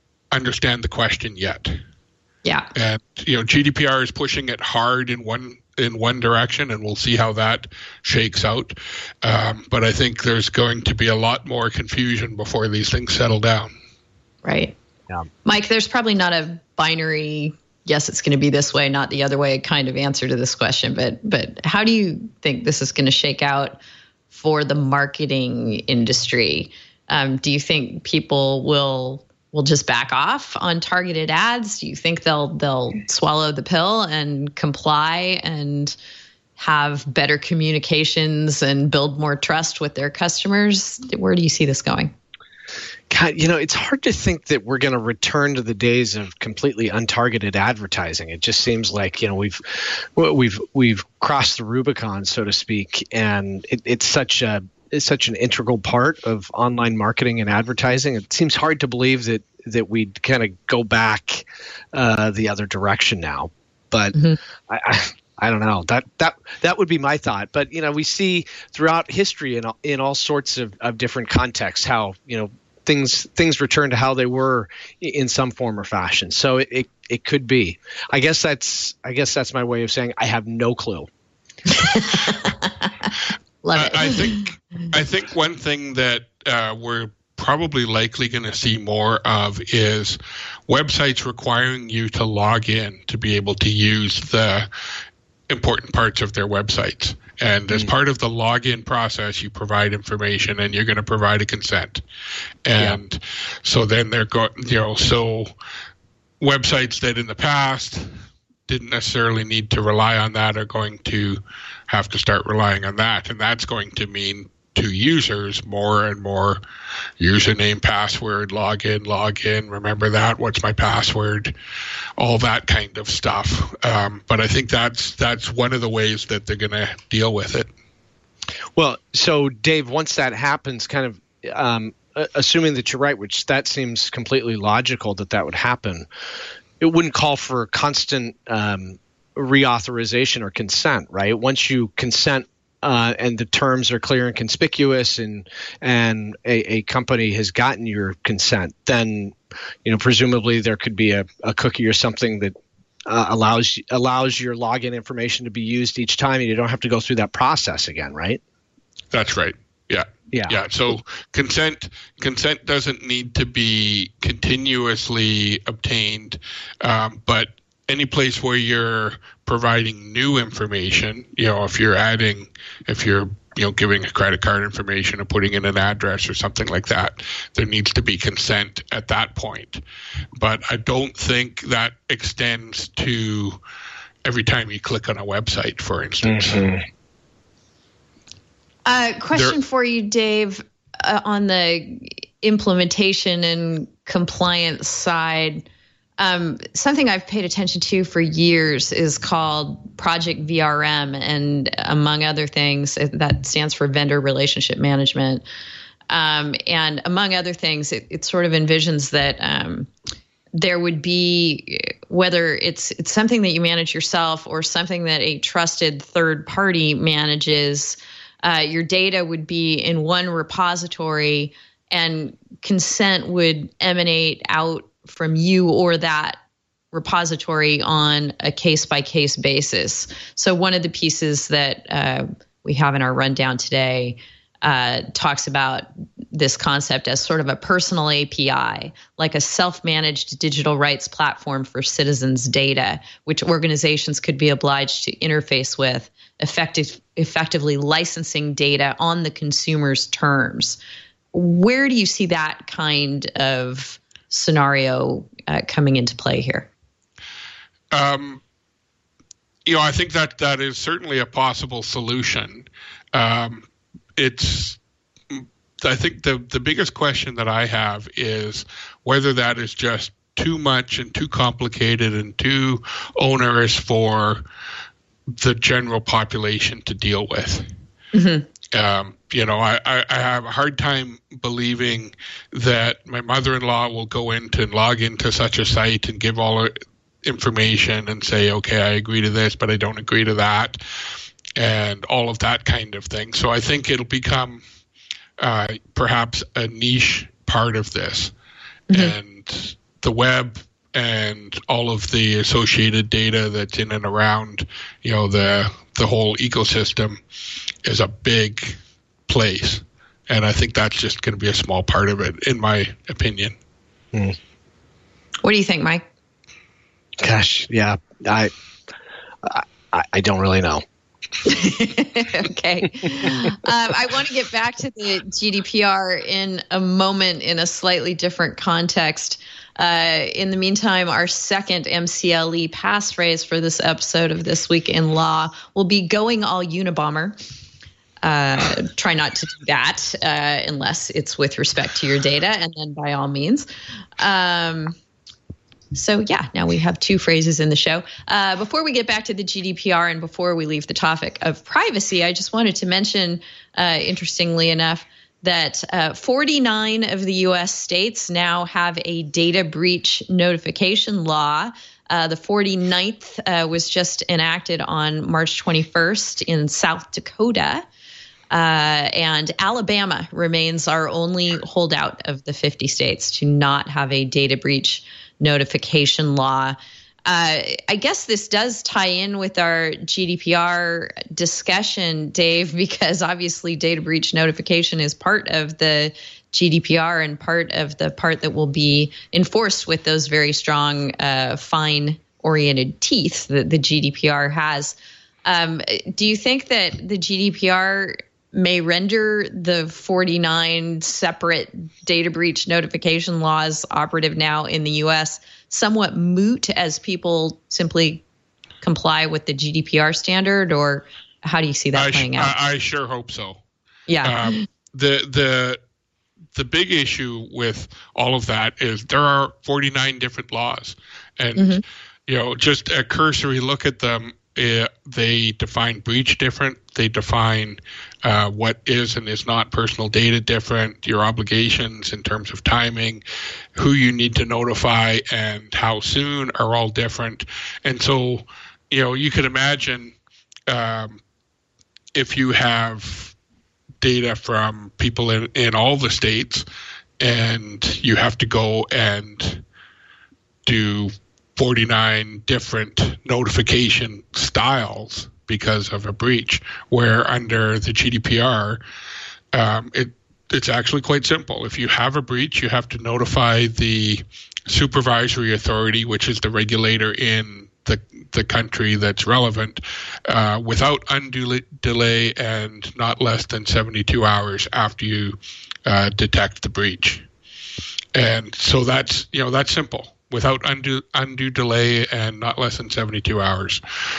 Speaker 5: understand the question yet.
Speaker 1: Yeah.
Speaker 5: And GDPR is pushing it hard in one in one direction, and we'll see how that shakes out. But I think there's going to be a lot more confusion before these things settle down.
Speaker 1: Right.
Speaker 6: Yeah.
Speaker 1: Mike, there's probably not a binary, yes, it's going to be this way, not the other way kind of answer to this question. But how do you think this is going to shake out for the marketing industry? Do you think people will just back off on targeted ads? Do you think they'll swallow the pill and comply and have better communications and build more trust with their customers? Where do you see this going?
Speaker 6: God, it's hard to think that we're going to return to the days of completely untargeted advertising. It just seems like we've crossed the Rubicon, so to speak, and it's such an integral part of online marketing and advertising. It seems hard to believe that we'd kind of go back the other direction now. But I don't know. That would be my thought. But we see throughout history in all sorts of different contexts how things return to how they were in some form or fashion. So it could be. I guess that's my way of saying I have no clue.
Speaker 1: Love it.
Speaker 5: I think one thing that we're probably likely going to see more of is websites requiring you to log in to be able to use the important parts of their websites. And as part of the login process, you provide information and you're going to provide a consent. And so then they're so websites that in the past didn't necessarily need to rely on that are going to have to start relying on that. And that's going to mean to users more and more username, password, login, remember that, what's my password, all that kind of stuff. But I think that's one of the ways that they're going to deal with it.
Speaker 6: Well, so Dave, once that happens, kind of assuming that you're right, which that seems completely logical that would happen, it wouldn't call for constant reauthorization or consent, right? Once you consent and the terms are clear and conspicuous and a company has gotten your consent, then presumably there could be a cookie or something that allows your login information to be used each time, and you don't have to go through that process again, right?
Speaker 5: That's right. Yeah. So consent doesn't need to be continuously obtained, but any place where you're providing new information, if you're giving a credit card information or putting in an address or something like that, there needs to be consent at that point. But I don't think that extends to every time you click on a website, for instance.
Speaker 1: Question for you, Dave, on the implementation and compliance side. Something I've paid attention to for years is called Project VRM, and among other things, that stands for Vendor Relationship Management. And among other things, it sort of envisions that there would be, whether it's something that you manage yourself or something that a trusted third party manages, your data would be in one repository and consent would emanate out from you or that repository on a case-by-case basis. So one of the pieces that we have in our rundown today talks about this concept as sort of a personal API, like a self-managed digital rights platform for citizens' data, which organizations could be obliged to interface with, effectively licensing data on the consumer's terms. Where do you see that kind of scenario coming into play here?
Speaker 5: I think that is certainly a possible solution. I think the biggest question that I have is whether that is just too much and too complicated and too onerous for the general population to deal with. Mm-hmm. I have a hard time believing that my mother-in-law will go into and log into such a site and give all her information and say, okay, I agree to this, but I don't agree to that, and all of that kind of thing. So I think it'll become perhaps a niche part of this. Mm-hmm. And the web and all of the associated data that's in and around, the whole ecosystem is a big place. And I think that's just going to be a small part of it, in my opinion.
Speaker 1: What do you think, Mike?
Speaker 6: Gosh, yeah, I don't really know.
Speaker 1: Okay. I want to get back to the GDPR in a moment in a slightly different context. In the meantime, our second MCLE passphrase for this episode of This Week in Law will be going all Unabomber. Try not to do that unless it's with respect to your data, and then by all means. So yeah, now we have two phrases in the show. Before we get back to the GDPR and before we leave the topic of privacy, I just wanted to mention, interestingly enough, that 49 of the U.S. states now have a data breach notification law. The 49th was just enacted on March 21st in South Dakota. And Alabama remains our only holdout of the 50 states to not have a data breach notification law. I guess this does tie in with our GDPR discussion, Dave, because obviously data breach notification is part of the GDPR and part of the part that will be enforced with those very strong fine-oriented teeth that the GDPR has. Do you think that the GDPR may render the 49 separate data breach notification laws operative now in the U.S. somewhat moot as people simply comply with the GDPR standard, or how do you see that playing out?
Speaker 5: I sure hope so.
Speaker 1: Yeah.
Speaker 5: The big issue with all of that is there are 49 different laws, and just a cursory look at them. They define breach different. They define what is and is not personal data different. Your obligations in terms of timing, who you need to notify, and how soon are all different. And so, you could imagine if you have data from people in all the states, and you have to go and do 49 different notification styles because of a breach, where under the GDPR, it's actually quite simple. If you have a breach, you have to notify the supervisory authority, which is the regulator in the country that's relevant, without undue delay and not less than 72 hours after you detect the breach. And so that's simple. Without undue delay and not less than 72 hours.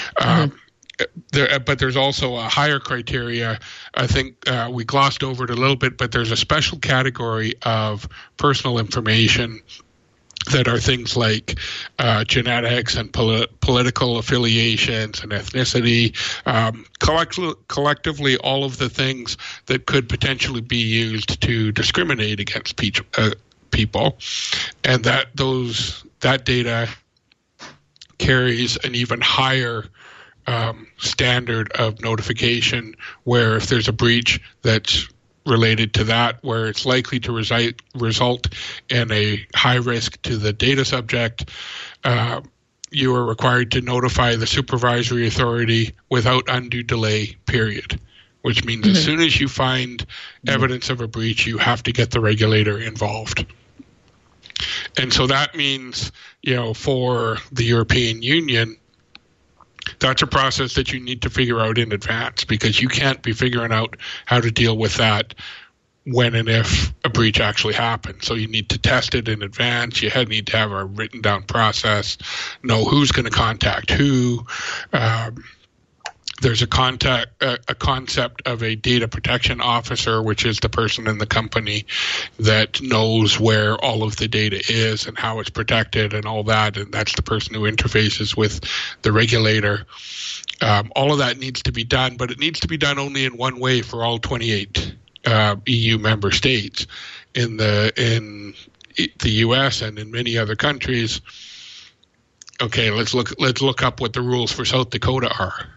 Speaker 5: But there's also a higher criteria. I think we glossed over it a little bit, but there's a special category of personal information that are things like genetics and political affiliations and ethnicity, collectively all of the things that could potentially be used to discriminate against people, and that data carries an even higher standard of notification, where if there's a breach that's related to that, where it's likely to result in a high risk to the data subject, you are required to notify the supervisory authority without undue delay, period. Which means as soon as you find evidence of a breach, you have to get the regulator involved. And so that means, for the European Union, that's a process that you need to figure out in advance, because you can't be figuring out how to deal with that when and if a breach actually happens. So you need to test it in advance. You need to have a written down process, know who's going to contact who. There's a concept of a data protection officer, which is the person in the company that knows where all of the data is and how it's protected and all that. And that's the person who interfaces with the regulator. All of that needs to be done, but it needs to be done only in one way for all 28 EU member states. In the U.S. and in many other countries, okay, let's look up what the rules for South Dakota are.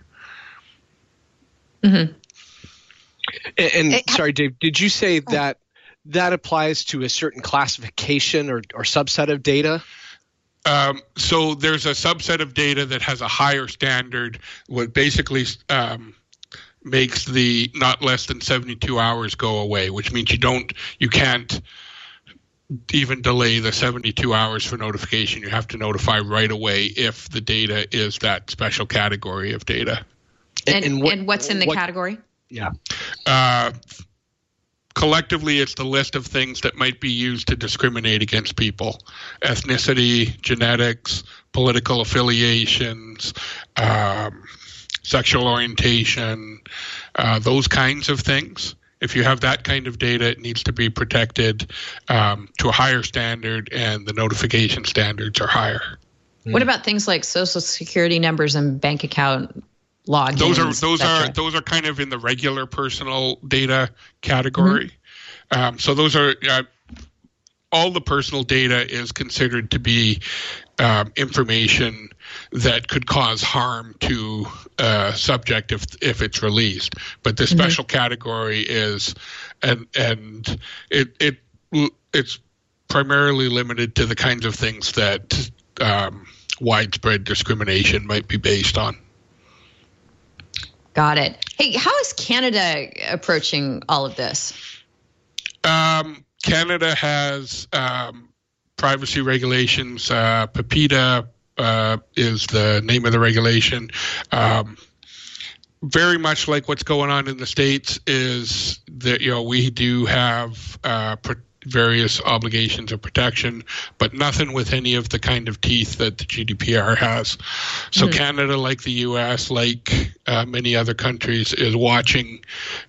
Speaker 6: And sorry, Dave, did you say that applies to a certain classification or subset of data?
Speaker 5: So there's a subset of data that has a higher standard, what basically makes the not less than 72 hours go away, which means you can't even delay the 72 hours for notification. You have to notify right away if the data is that special category of data.
Speaker 1: And what's in the category?
Speaker 6: Yeah.
Speaker 5: Collectively, it's the list of things that might be used to discriminate against people: ethnicity, genetics, political affiliations, sexual orientation, those kinds of things. If you have that kind of data, it needs to be protected to a higher standard, and the notification standards are higher.
Speaker 1: What about things like social security numbers and bank account logins?
Speaker 5: Those are kind of in the regular personal data category. So those are all the personal data is considered to be information that could cause harm to a subject if it's released. But the special category is, and it's primarily limited to the kinds of things that widespread discrimination might be based on.
Speaker 1: Got it. Hey, how is Canada approaching all of this?
Speaker 5: Canada has privacy regulations. PIPEDA is the name of the regulation. Very much like what's going on in the States is that, we do have various obligations of protection, but nothing with any of the kind of teeth that the GDPR has. So Canada, like the US, like many other countries, is watching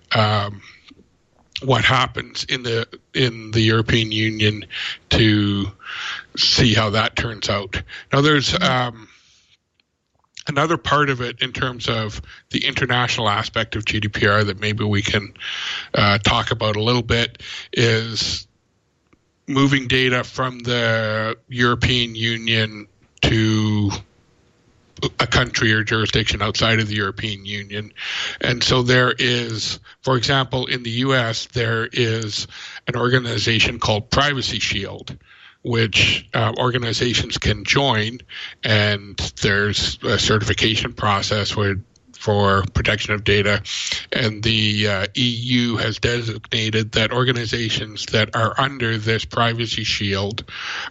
Speaker 5: what happens in the European Union to see how that turns out. Now, there's another part of it in terms of the international aspect of GDPR that maybe we can talk about a little bit, is moving data from the European Union to a country or jurisdiction outside of the European Union. And so there is, for example, in the US, there is an organization called Privacy Shield, which organizations can join, and there's a certification process for protection of data. And the EU has designated that organizations that are under this Privacy Shield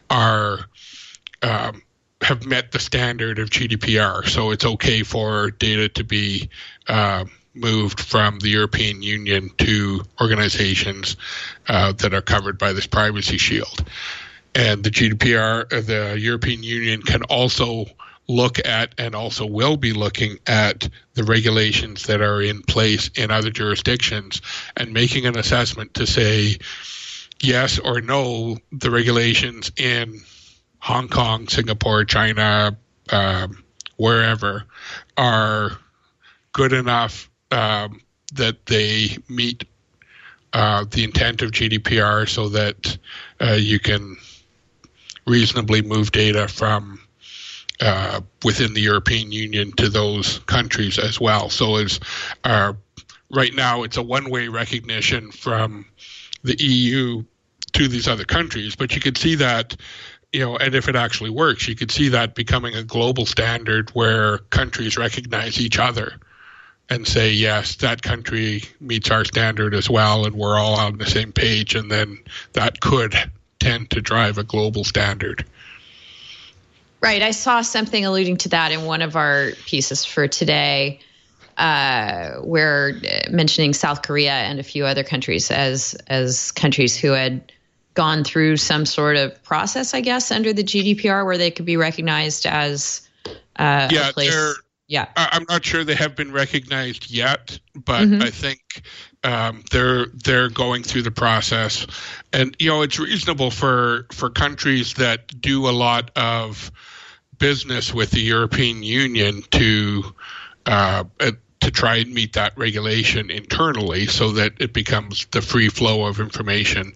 Speaker 5: have met the standard of GDPR. So it's okay for data to be moved from the European Union to organizations that are covered by this Privacy Shield. And the GDPR, the European Union can also look at, and also will be looking at, the regulations that are in place in other jurisdictions and making an assessment to say yes or no, the regulations in Hong Kong, Singapore, China, wherever, are good enough that they meet the intent of GDPR, so that you can reasonably move data from within the European Union to those countries as well. So right now it's a one-way recognition from the EU to these other countries, but you could see that, and if it actually works, you could see that becoming a global standard where countries recognize each other and say, yes, that country meets our standard as well, and we're all on the same page, and then that could tend to drive a global standard.
Speaker 1: Right. I saw something alluding to that in one of our pieces for today, where mentioning South Korea and a few other countries as countries who had gone through some sort of process, I guess, under the GDPR, where they could be recognized as a place. I'm not sure they have been recognized yet, but I think they're going through the process. And it's reasonable for countries that do a lot of business with the European Union to try and meet that regulation internally, so that it becomes the free flow of information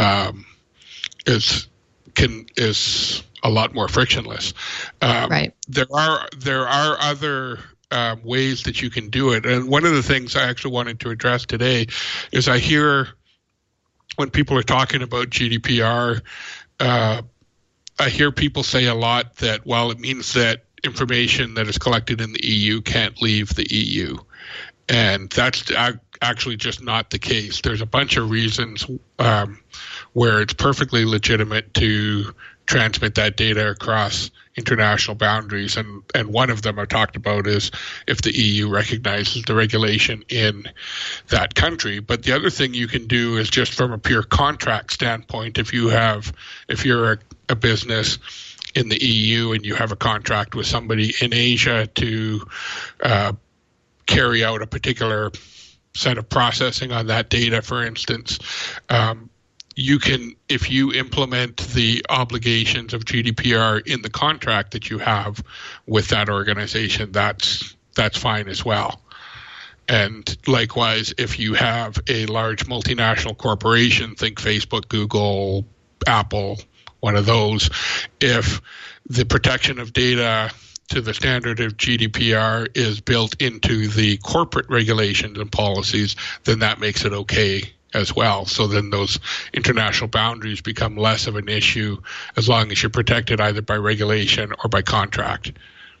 Speaker 1: is a lot more frictionless. Right.
Speaker 5: There are other ways that you can do it, and one of the things I actually wanted to address today is I hear when people are talking about GDPR, I hear people say a lot that, well, it means that information that is collected in the EU can't leave the EU. And that's actually just not the case. There's a bunch of reasons where it's perfectly legitimate to transmit that data across international boundaries. And one of them I've talked about is if the EU recognizes the regulation in that country. But the other thing you can do is just from a pure contract standpoint, if you're a business in the EU and you have a contract with somebody in Asia to carry out a particular set of processing on that data, for instance, you can, if you implement the obligations of GDPR in the contract that you have with that organization, that's fine as well. And likewise, if you have a large multinational corporation, think Facebook, Google, Apple, one of those, if the protection of data to the standard of GDPR is built into the corporate regulations and policies, then that makes it okay as well. So then those international boundaries become less of an issue as long as you're protected either by regulation or by contract.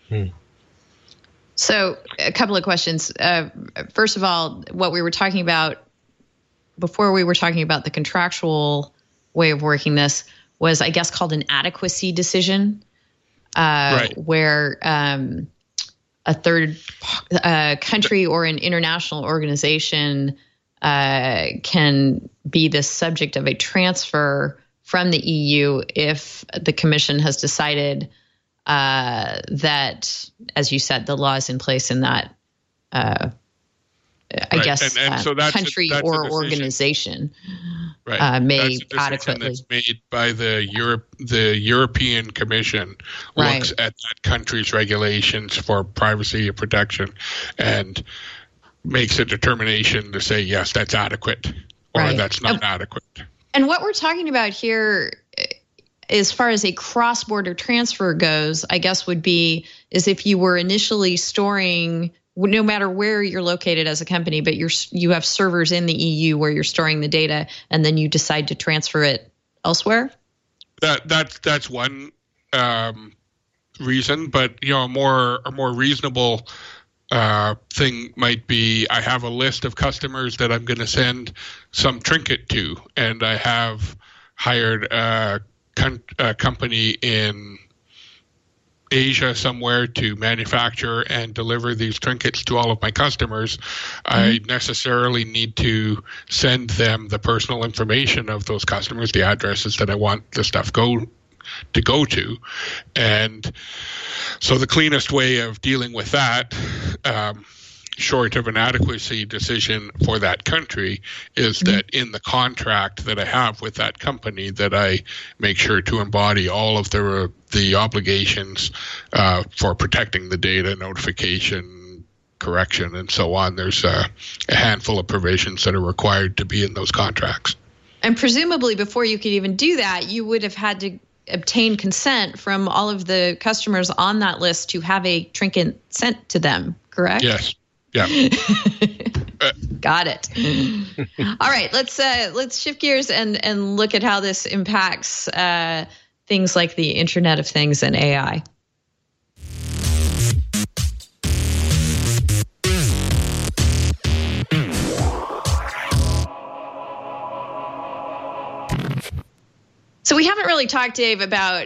Speaker 1: So a couple of questions. First of all, what we were talking about before we were talking about the contractual way of working this was, I guess, called an adequacy decision,
Speaker 5: right,
Speaker 1: where a third country or an international organization can be the subject of a transfer from the EU if the Commission has decided that, as you said, the law is in place in that, I guess, and so country or organization may adequately.
Speaker 5: That's made by the European Commission, looks at that country's regulations for privacy and protection and makes a determination to say, yes, that's adequate, or that's not adequate.
Speaker 1: And what we're talking about here, as far as a cross-border transfer goes, I guess is if you were initially storing, no matter where you're located as a company, but you have servers in the EU where you're storing the data, and then you decide to transfer it elsewhere?
Speaker 5: That's one reason, but a more reasonable thing might be, I have a list of customers that I'm going to send some trinket to, and I have hired a company in Asia somewhere to manufacture and deliver these trinkets to all of my customers. I necessarily need to send them the personal information of those customers, the addresses that I want the stuff to go to. And so the cleanest way of dealing with that, short of an adequacy decision for that country, is that in the contract that I have with that company, that I make sure to embody all of the obligations for protecting the data, notification, correction, and so on. There's a handful of provisions that are required to be in those contracts.
Speaker 1: And presumably before you could even do that, you would have had to obtain consent from all of the customers on that list to have a trinket sent to them, correct?
Speaker 5: Yes. Yeah.
Speaker 1: Got it. All right, let's shift gears and look at how this impacts things like the Internet of Things and AI. So we haven't really talked, Dave, about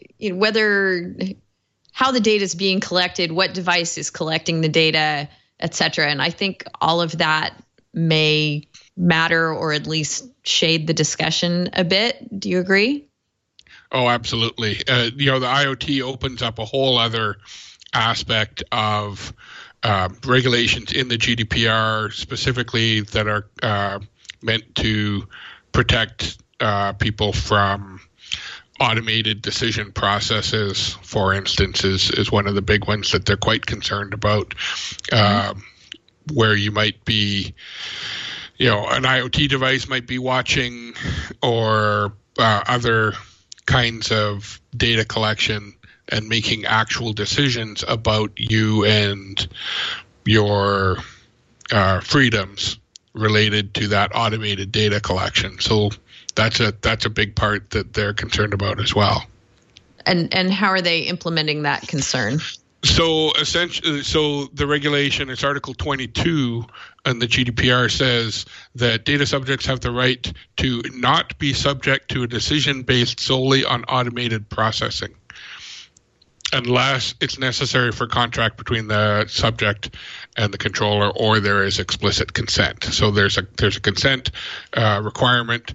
Speaker 1: how the data is being collected, what device is collecting the data, et cetera. And I think all of that may matter, or at least shade the discussion a bit. Do you agree?
Speaker 5: Oh, absolutely. The IoT opens up a whole other aspect of regulations in the GDPR specifically that are meant to protect people from automated decision processes, for instance, is one of the big ones that they're quite concerned about, where you might be, an IoT device might be watching, or other kinds of data collection and making actual decisions about you and your freedoms related to that automated data collection. So that's a big part that they're concerned about as well.
Speaker 1: And how are they implementing that concern?
Speaker 5: So essentially, the regulation, it's Article 22, and the GDPR says that data subjects have the right to not be subject to a decision based solely on automated processing, unless it's necessary for contract between the subject and the controller, or there is explicit consent. So there's a consent requirement,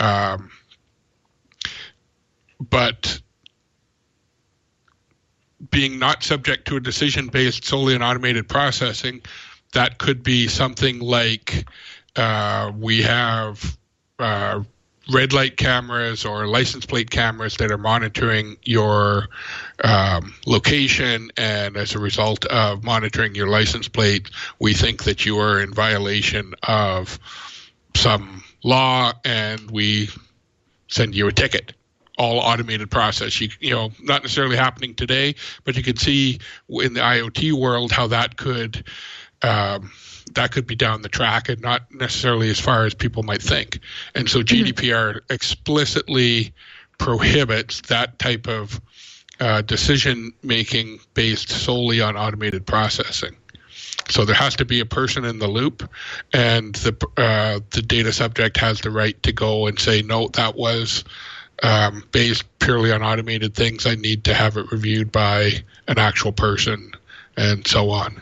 Speaker 5: but being not subject to a decision based solely on automated processing, that could be something like we have red light cameras or license plate cameras that are monitoring your location, and as a result of monitoring your license plate, we think that you are in violation of some law, and we send you a ticket. All automated process. You know, not necessarily happening today, but you could see in the IoT world how that could be down the track, and not necessarily as far as people might think. And so GDPR explicitly prohibits that type of decision making based solely on automated processing. So there has to be a person in the loop, and the data subject has the right to go and say, no, that was based purely on automated things. I need to have it reviewed by an actual person, and so on.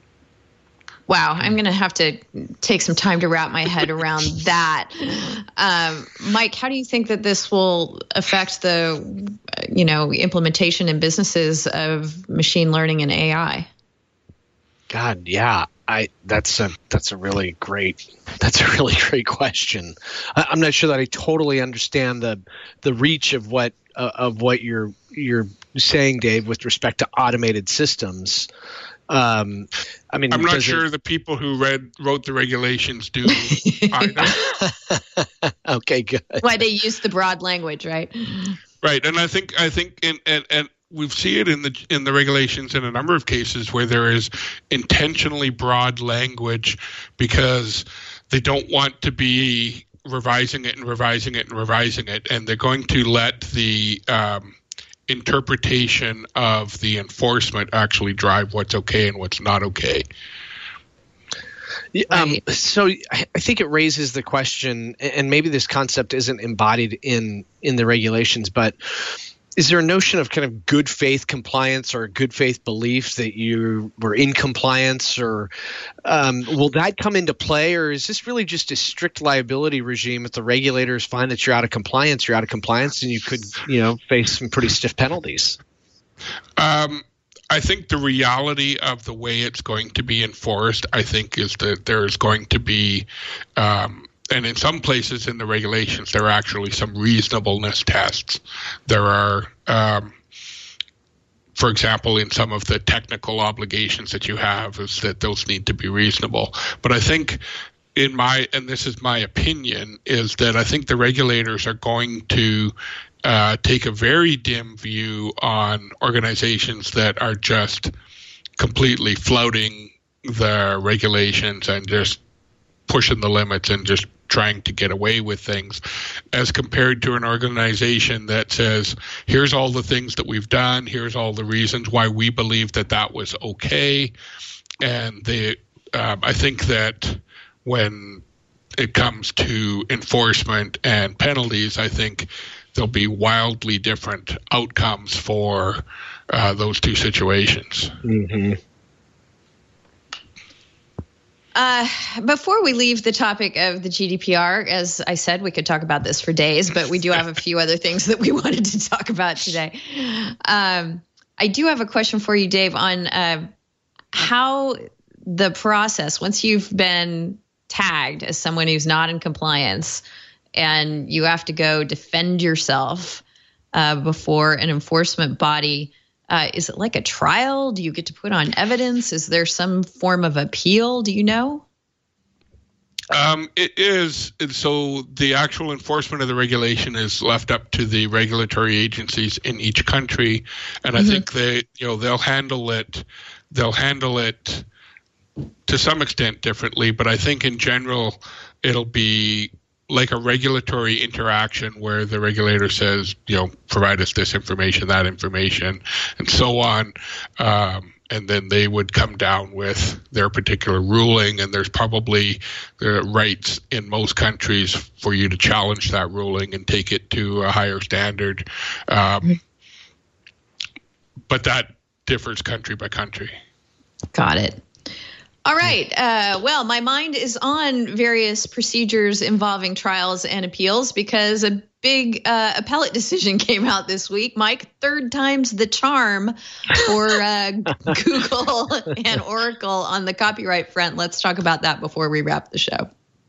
Speaker 1: Wow, I'm going to have to take some time to wrap my head around that. Mike, how do you think that this will affect the, implementation in businesses of machine learning and AI?
Speaker 6: God, yeah. That's a really great question. I'm not sure that I totally understand the reach of what you're saying, Dave, with respect to automated systems. I'm
Speaker 5: not sure the people who wrote the regulations do either.
Speaker 6: Okay, good.
Speaker 1: Why they use the broad language, right?
Speaker 5: Right, and I think and we see it in the regulations in a number of cases where there is intentionally broad language because they don't want to be revising it, and they're going to let the interpretation of the enforcement actually drive what's okay and what's not okay.
Speaker 6: So I think it raises the question, and maybe this concept isn't embodied in the regulations, but is there a notion of kind of good faith compliance or good faith belief that you were in compliance, or will that come into play, or is this really just a strict liability regime? If the regulators find that you're out of compliance, and you could, face some pretty stiff penalties.
Speaker 5: I think the reality of the way it's going to be enforced, I think, is that there's going to be and in some places in the regulations, there are actually some reasonableness tests. There are, for example, in some of the technical obligations that you have, is that those need to be reasonable. But I think and this is my opinion, is that I think the regulators are going to take a very dim view on organizations that are just completely flouting the regulations and just pushing the limits and just trying to get away with things, as compared to an organization that says, here's all the things that we've done, here's all the reasons why we believe that was okay. And I think that when it comes to enforcement and penalties, I think there'll be wildly different outcomes for those two situations.
Speaker 6: Mm-hmm.
Speaker 1: Before we leave the topic of the GDPR, as I said, we could talk about this for days, but we do have a few other things that we wanted to talk about today. I do have a question for you, Dave, on how the process, once you've been tagged as someone who's not in compliance and you have to go defend yourself before an enforcement body, is it like a trial? Do you get to put on evidence? Is there some form of appeal? Do you know?
Speaker 5: It is. So the actual enforcement of the regulation is left up to the regulatory agencies in each country, and I think they'll handle it. They'll handle it to some extent differently, but I think in general it'll be like a regulatory interaction where the regulator says, provide us this information, that information, and so on. And then they would come down with their particular ruling, and there's probably the rights in most countries for you to challenge that ruling and take it to a higher standard. But that differs country by country.
Speaker 1: Got it. All right. Well, my mind is on various procedures involving trials and appeals because a big appellate decision came out this week. Mike, third time's the charm for Google and Oracle on the copyright front. Let's talk about that before we wrap the show.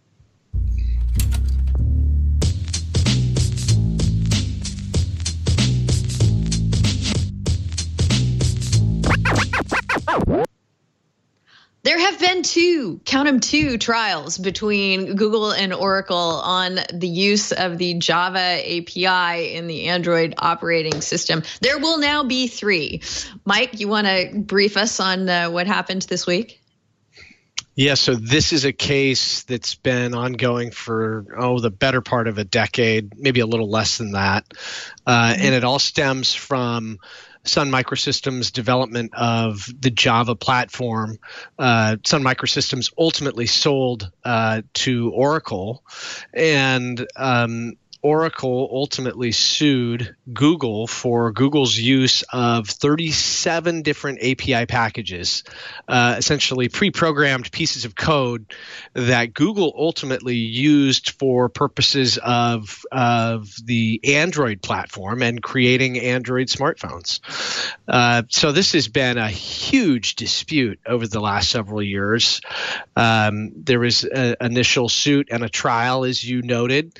Speaker 1: There have been two trials between Google and Oracle on the use of the Java API in the Android operating system. There will now be three. Mike, you want to brief us on what happened this week?
Speaker 6: Yeah, so this is a case that's been ongoing for, the better part of a decade, maybe a little less than that. And it all stems from Sun Microsystems' development of the Java platform. Sun Microsystems ultimately sold to Oracle, and Oracle ultimately sued Google for Google's use of 37 different API packages, essentially pre-programmed pieces of code that Google ultimately used for purposes of the Android platform and creating Android smartphones. So this has been a huge dispute over the last several years. There was an initial suit and a trial, as you noted,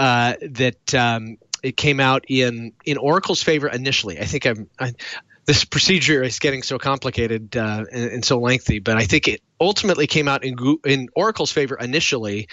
Speaker 6: that it came out in Oracle's favor initially. I think this procedure is getting so complicated and so lengthy, but I think it ultimately came out in Oracle's favor initially.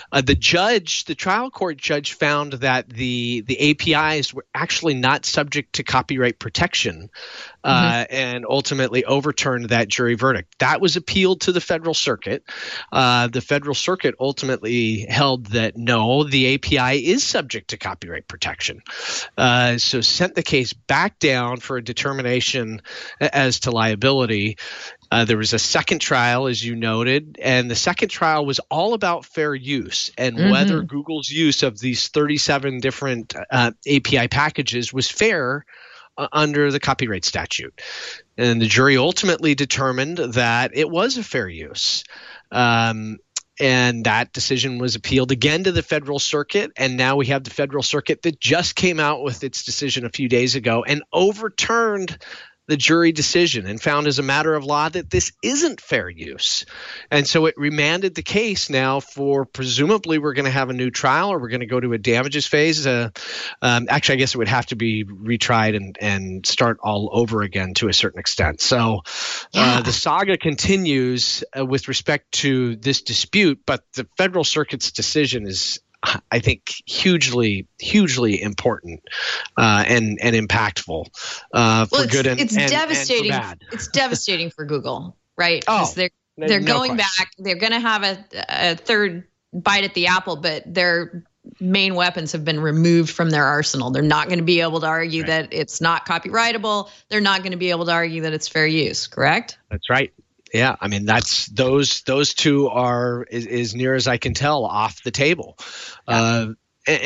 Speaker 6: The trial court judge found that the APIs were actually not subject to copyright protection, and ultimately overturned that jury verdict. That was appealed to the Federal Circuit. The Federal Circuit ultimately held that no, the API is subject to copyright protection. So sent the case back down for a determination as to liability. There was a second trial, as you noted, and the second trial was all about fair use and whether Google's use of these 37 different API packages was fair under the copyright statute. And the jury ultimately determined that it was a fair use. And that decision was appealed again to the Federal Circuit. And now we have the Federal Circuit that just came out with its decision a few days ago and overturned the jury decision and found as a matter of law that this isn't fair use. And so it remanded the case now for, presumably we're going to have a new trial, or we're going to go to a damages phase. Actually, I guess it would have to be retried and start all over again to a certain extent. So the saga continues with respect to this dispute, but the Federal Circuit's decision is, I think, hugely important and impactful for good and
Speaker 1: devastating.
Speaker 6: And for bad.
Speaker 1: It's devastating for Google, right?
Speaker 6: Oh,
Speaker 1: they're going back. They're going to have a third bite at the apple, but their main weapons have been removed from their arsenal. They're not going to be able to argue that it's not copyrightable. They're not going to be able to argue that it's fair use. Correct?
Speaker 6: That's right. Yeah, I mean those two are, as near as I can tell, off the table, and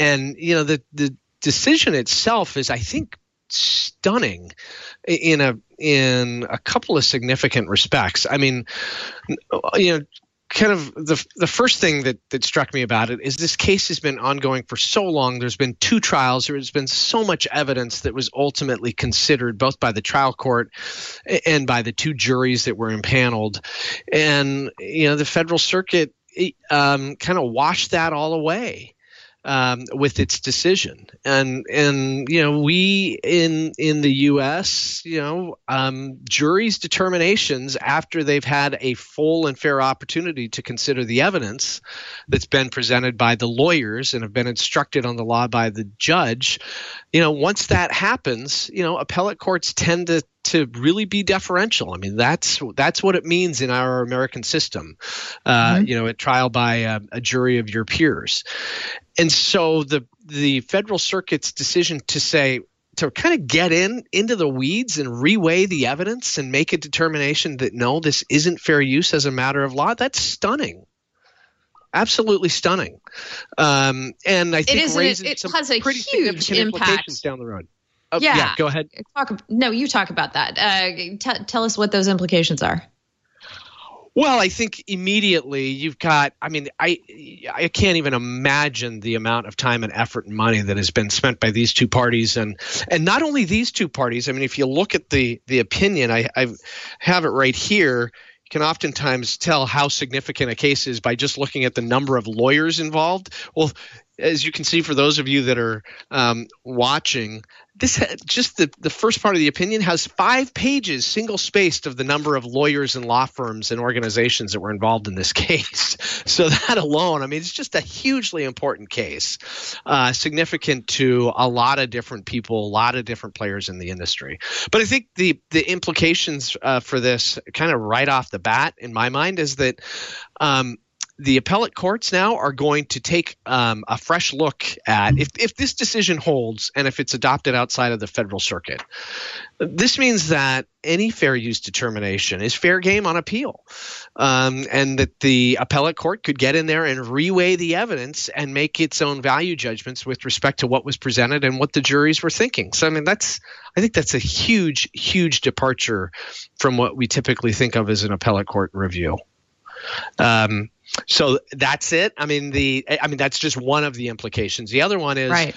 Speaker 6: the decision itself is, I think, stunning in a couple of significant respects. I mean, kind of the first thing that struck me about it is this case has been ongoing for so long. There's been two trials. There's been so much evidence that was ultimately considered both by the trial court and by the two juries that were impaneled. And, the Federal Circuit kind of washed that all away with its decision. And we in the U.S., juries' determinations after they've had a full and fair opportunity to consider the evidence that's been presented by the lawyers and have been instructed on the law by the judge, once that happens, appellate courts tend to to really be deferential. I mean, that's what it means in our American system, a trial by a jury of your peers. And so the Federal Circuit's decision to kind of get into the weeds and reweigh the evidence and make a determination that, no, this isn't fair use as a matter of law, that's stunning. Absolutely stunning. And I think it raises some
Speaker 1: has a
Speaker 6: pretty
Speaker 1: huge
Speaker 6: significant
Speaker 1: impact
Speaker 6: implications down the road. Yeah, go ahead.
Speaker 1: You talk about that. Tell us what those implications are.
Speaker 6: Well, I think immediately you've got, I mean, I can't even imagine the amount of time and effort and money that has been spent by these two parties. And not only these two parties, I mean, if you look at the opinion, I have it right here. You can oftentimes tell how significant a case is by just looking at the number of lawyers involved. Well, as you can see, for those of you that are watching, this just the first part of the opinion has 5 pages single-spaced of the number of lawyers and law firms and organizations that were involved in this case. So that alone, I mean, it's just a hugely important case, significant to a lot of different people, a lot of different players in the industry. But I think the implications for this kind of right off the bat, in my mind, is that the appellate courts now are going to take a fresh look at if this decision holds and if it's adopted outside of the Federal Circuit. This means that any fair use determination is fair game on appeal, and that the appellate court could get in there and reweigh the evidence and make its own value judgments with respect to what was presented and what the juries were thinking. So, I mean, I think that's a huge, huge departure from what we typically think of as an appellate court review. So that's it. I mean, that's just one of the implications. The other one is,
Speaker 1: right.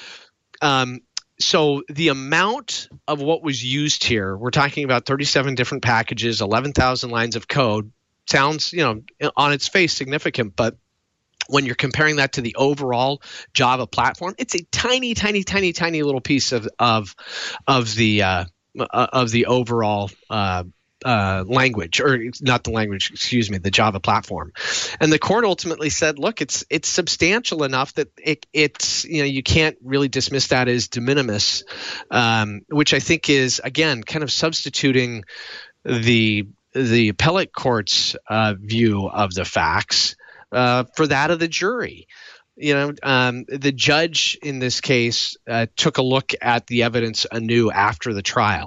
Speaker 6: So the amount of what was used here, we're talking about 37 different packages, 11,000 lines of code. Sounds, on its face significant, but when you're comparing that to the overall Java platform, it's a tiny, tiny, tiny, tiny little piece of the overall language, or not the language, excuse me, the Java platform. And the court ultimately said, look, it's substantial enough that it's you can't really dismiss that as de minimis, which I think is, again, kind of substituting the appellate court's view of the facts for that of the jury. The judge in this case took a look at the evidence anew after the trial,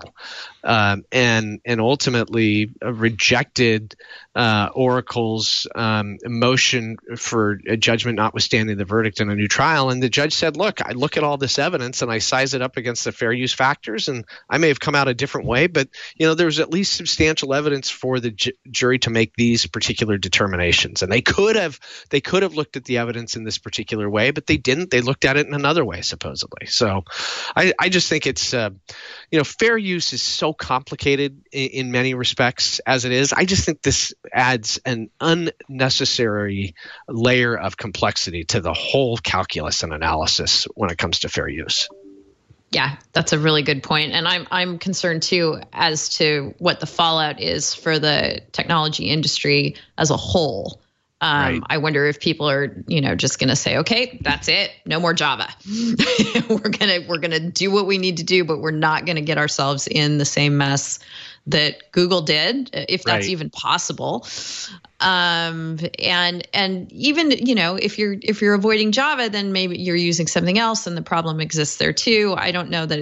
Speaker 6: and ultimately rejected Oracle's motion for a judgment notwithstanding the verdict in a new trial. And the judge said, look, I look at all this evidence and I size it up against the fair use factors, and I may have come out a different way, but there's at least substantial evidence for the jury to make these particular determinations. And they could have looked at the evidence in this particular way, but they didn't. They looked at it in another way, supposedly. So I just think it's fair use is so complicated in many respects as it is. I just think this adds an unnecessary layer of complexity to the whole calculus and analysis when it comes to fair use.
Speaker 1: Yeah, that's a really good point. And I'm concerned too as to what the fallout is for the technology industry as a whole. Right. I wonder if people are, just going to say, okay, that's it. No more Java. We're going to do what we need to do, but we're not going to get ourselves in the same mess that Google did, if that's even possible. And even, if you're avoiding Java, then maybe you're using something else and the problem exists there too. I don't know that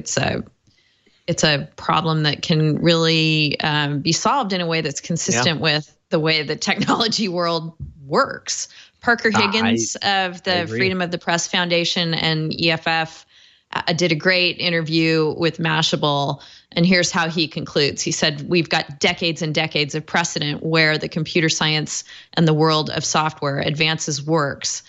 Speaker 1: it's a problem that can really be solved in a way that's consistent with the way the technology world works. Parker Higgins of the Freedom of the Press Foundation and EFF did a great interview with Mashable, and here's how he concludes. He said, we've got decades and decades of precedent where the computer science and the world of software advances works.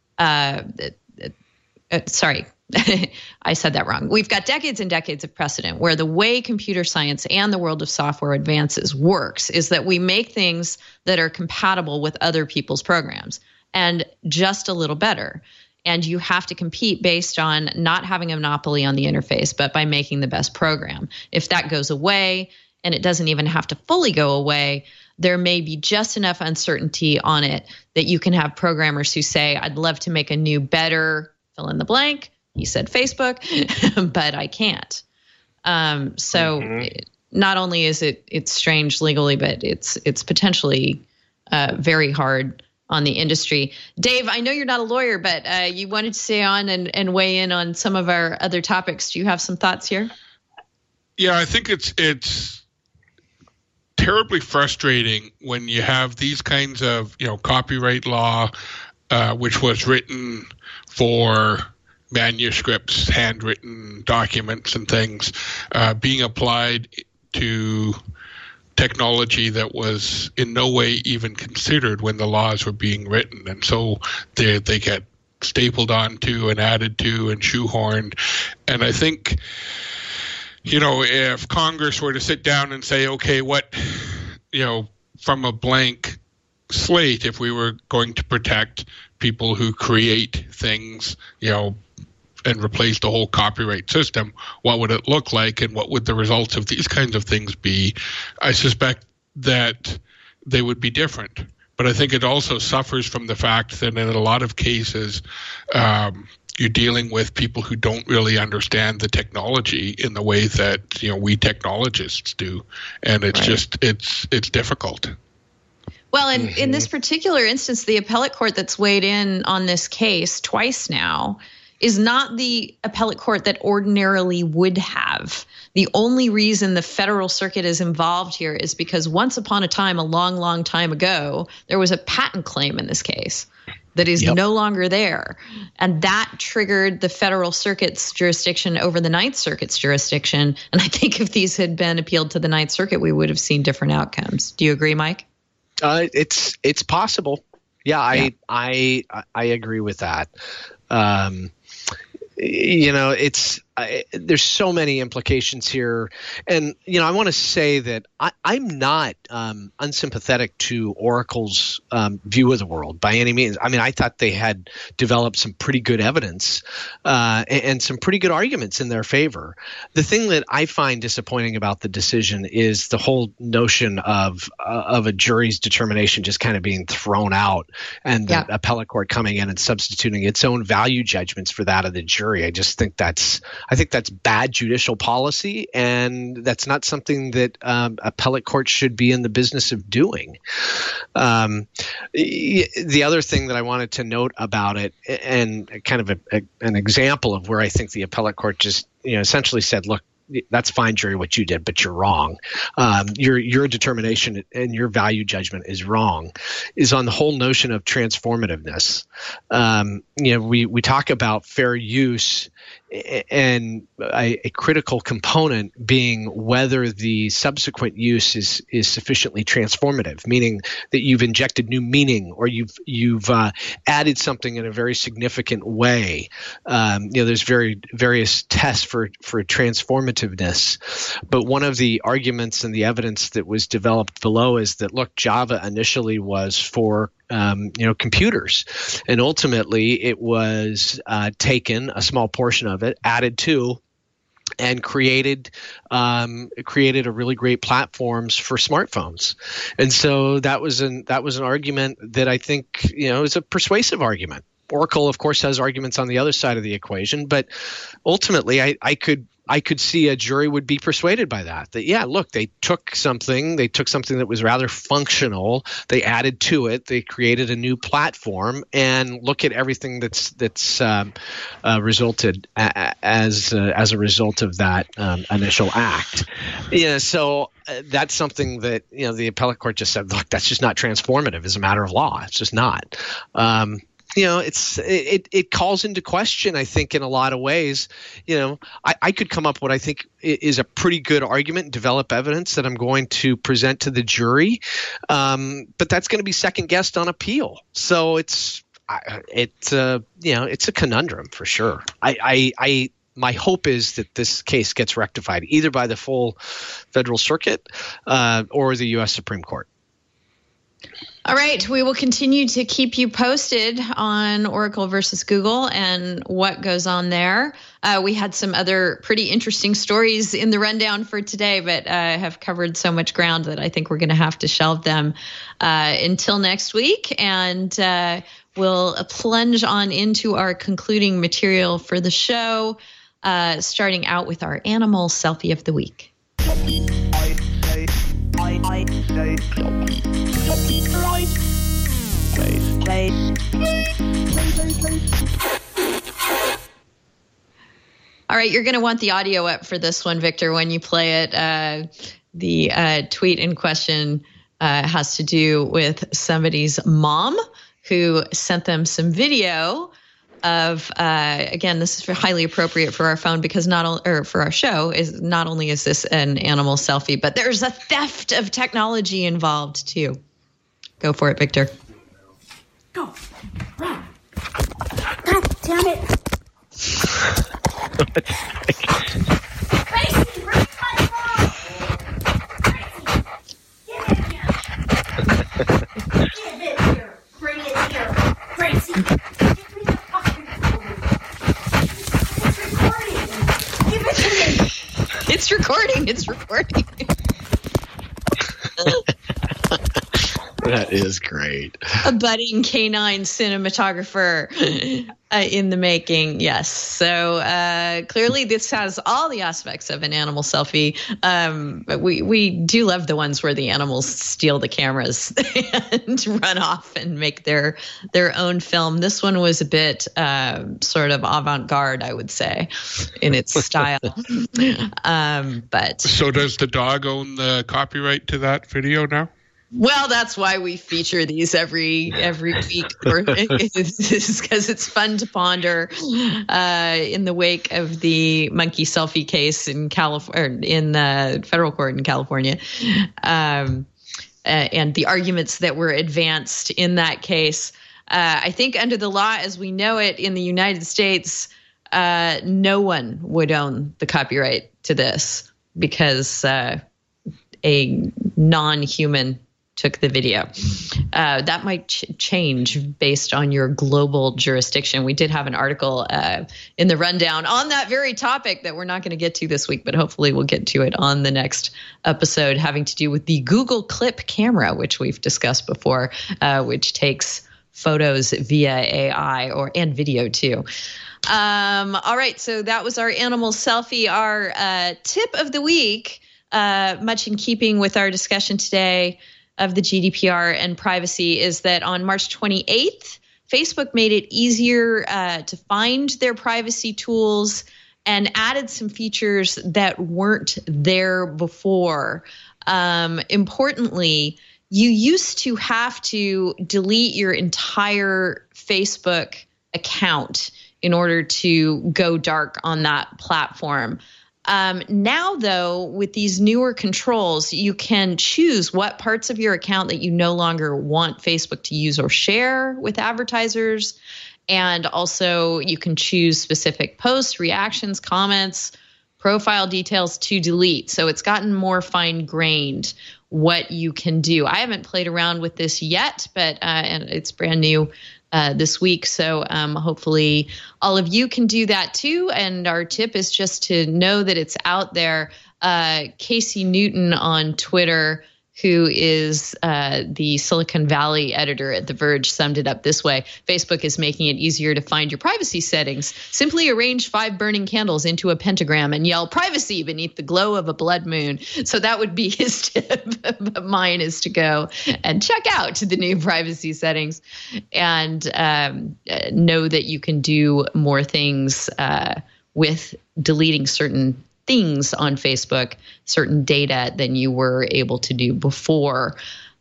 Speaker 1: Sorry, I said that wrong. We've got decades and decades of precedent where the way computer science and the world of software advances works is that we make things that are compatible with other people's programs and just a little better. And you have to compete based on not having a monopoly on the interface, but by making the best program. If that goes away, and it doesn't even have to fully go away, there may be just enough uncertainty on it that you can have programmers who say, I'd love to make a new, better, fill in the blank. He said Facebook, but I can't. not only is it's strange legally, but it's potentially very hard on the industry. Dave, I know you're not a lawyer, but you wanted to stay on and weigh in on some of our other topics. Do you have some thoughts here?
Speaker 5: Yeah, I think it's terribly frustrating when you have these kinds of, copyright law, which was written for manuscripts, handwritten documents and things, being applied to technology that was in no way even considered when the laws were being written. And so they get stapled onto and added to and shoehorned. And I think, if Congress were to sit down and say, okay, what, from a blank slate, if we were going to protect people who create things, and replace the whole copyright system, what would it look like and what would the results of these kinds of things be? I suspect that they would be different. But I think it also suffers from the fact that in a lot of cases, you're dealing with people who don't really understand the technology in the way that, we technologists do. And it's just, it's difficult.
Speaker 1: Well, in this particular instance, the appellate court that's weighed in on this case twice now is not the appellate court that ordinarily would have. The only reason the federal circuit is involved here is because once upon a time, a long, long time ago, there was a patent claim in this case that is no longer there. And that triggered the federal circuit's jurisdiction over the Ninth Circuit's jurisdiction. And I think if these had been appealed to the Ninth Circuit, we would have seen different outcomes. Do you agree, Mike?
Speaker 6: It's possible. Yeah, I agree with that. There's so many implications here. And, I want to say that I'm not unsympathetic to Oracle's view of the world by any means. I mean, I thought they had developed some pretty good evidence and some pretty good arguments in their favor. The thing that I find disappointing about the decision is the whole notion of a jury's determination just kind of being thrown out and the appellate court coming in and substituting its own value judgments for that of the jury. I think that's bad judicial policy, and that's not something that appellate courts should be in the business of doing. The other thing that I wanted to note about it, and kind of an example of where I think the appellate court just essentially said, look, that's fine, jury, what you did, but you're wrong. Your determination and your value judgment is wrong, is on the whole notion of transformativeness. We talk about fair use, and a critical component being whether the subsequent use is sufficiently transformative, meaning that you've injected new meaning or you've added something in a very significant way. There's various tests for transformativeness, but one of the arguments and the evidence that was developed below is that, look, Java initially was for computers, and ultimately it was taken, a small portion of it, added to, and created a really great platforms for smartphones. And so that was an argument that I think is a persuasive argument. Oracle, of course, has arguments on the other side of the equation, but ultimately I could see a jury would be persuaded by that. That, yeah, look, they took something that was rather functional, they added to it, they created a new platform, and look at everything that's resulted as a result of that initial act. So that's something that the appellate court just said, look, that's just not transformative as a matter of law. It's just not. It calls into question, I think, in a lot of ways. I could come up with what I think is a pretty good argument and develop evidence that I'm going to present to the jury, but that's going to be second guessed on appeal. So it's a conundrum for sure. My hope is that this case gets rectified either by the full federal circuit or the U.S. Supreme Court.
Speaker 1: All right. We will continue to keep you posted on Oracle versus Google and what goes on there. We had some other pretty interesting stories in the rundown for today, but have covered so much ground that I think we're going to have to shelve them until next week. And we'll plunge on into our concluding material for the show, starting out with our animal selfie of the week. All right, you're going to want the audio up for this one, Victor, when you play it. The tweet in question has to do with somebody's mom who sent them some video of, again, this is highly appropriate for our phone because for our show, is not only is this an animal selfie, but there's a theft of technology involved too. Go for it, Victor.
Speaker 7: Go. Run. God damn it. Gracie, bring my phone. Gracie, give it here. Bring it here. Gracie, give me the fucking phone. It's recording. Give it to me.
Speaker 1: It's recording. It's recording.
Speaker 6: That is great.
Speaker 1: A budding canine cinematographer in the making. Yes. So clearly this has all the aspects of an animal selfie. But we do love the ones where the animals steal the cameras and run off and make their own film. This one was a bit sort of avant-garde, I would say, in its style. But
Speaker 5: so does the dog own the copyright to that video now?
Speaker 1: Well, that's why we feature these every week, because it's fun to ponder in the wake of the monkey selfie case in in the federal court in California, and the arguments that were advanced in that case. I think under the law as we know it in the United States, no one would own the copyright to this because a non-human took the video. That might change based on your global jurisdiction. We did have an article in the rundown on that very topic that we're not going to get to this week, but hopefully we'll get to it on the next episode, having to do with the Google Clip camera, which we've discussed before, which takes photos via AI and video too. All right, so that was our animal selfie. Our tip of the week, much in keeping with our discussion today of the GDPR and privacy, is that on March 28th, Facebook made it easier to find their privacy tools and added some features that weren't there before. Importantly, you used to have to delete your entire Facebook account in order to go dark on that platform. Now, though, with these newer controls, you can choose what parts of your account that you no longer want Facebook to use or share with advertisers. And also you can choose specific posts, reactions, comments, profile details to delete. So it's gotten more fine-grained what you can do. I haven't played around with this yet, but and it's brand new this week. So hopefully all of you can do that too. And our tip is just to know that it's out there. Casey Newton on Twitter, who is the Silicon Valley editor at The Verge, summed it up this way. Facebook is making it easier to find your privacy settings. Simply arrange 5 burning candles into a pentagram and yell privacy beneath the glow of a blood moon. So that would be his tip. But mine is to go and check out the new privacy settings and know that you can do more things with deleting certain things on Facebook, certain data than you were able to do before.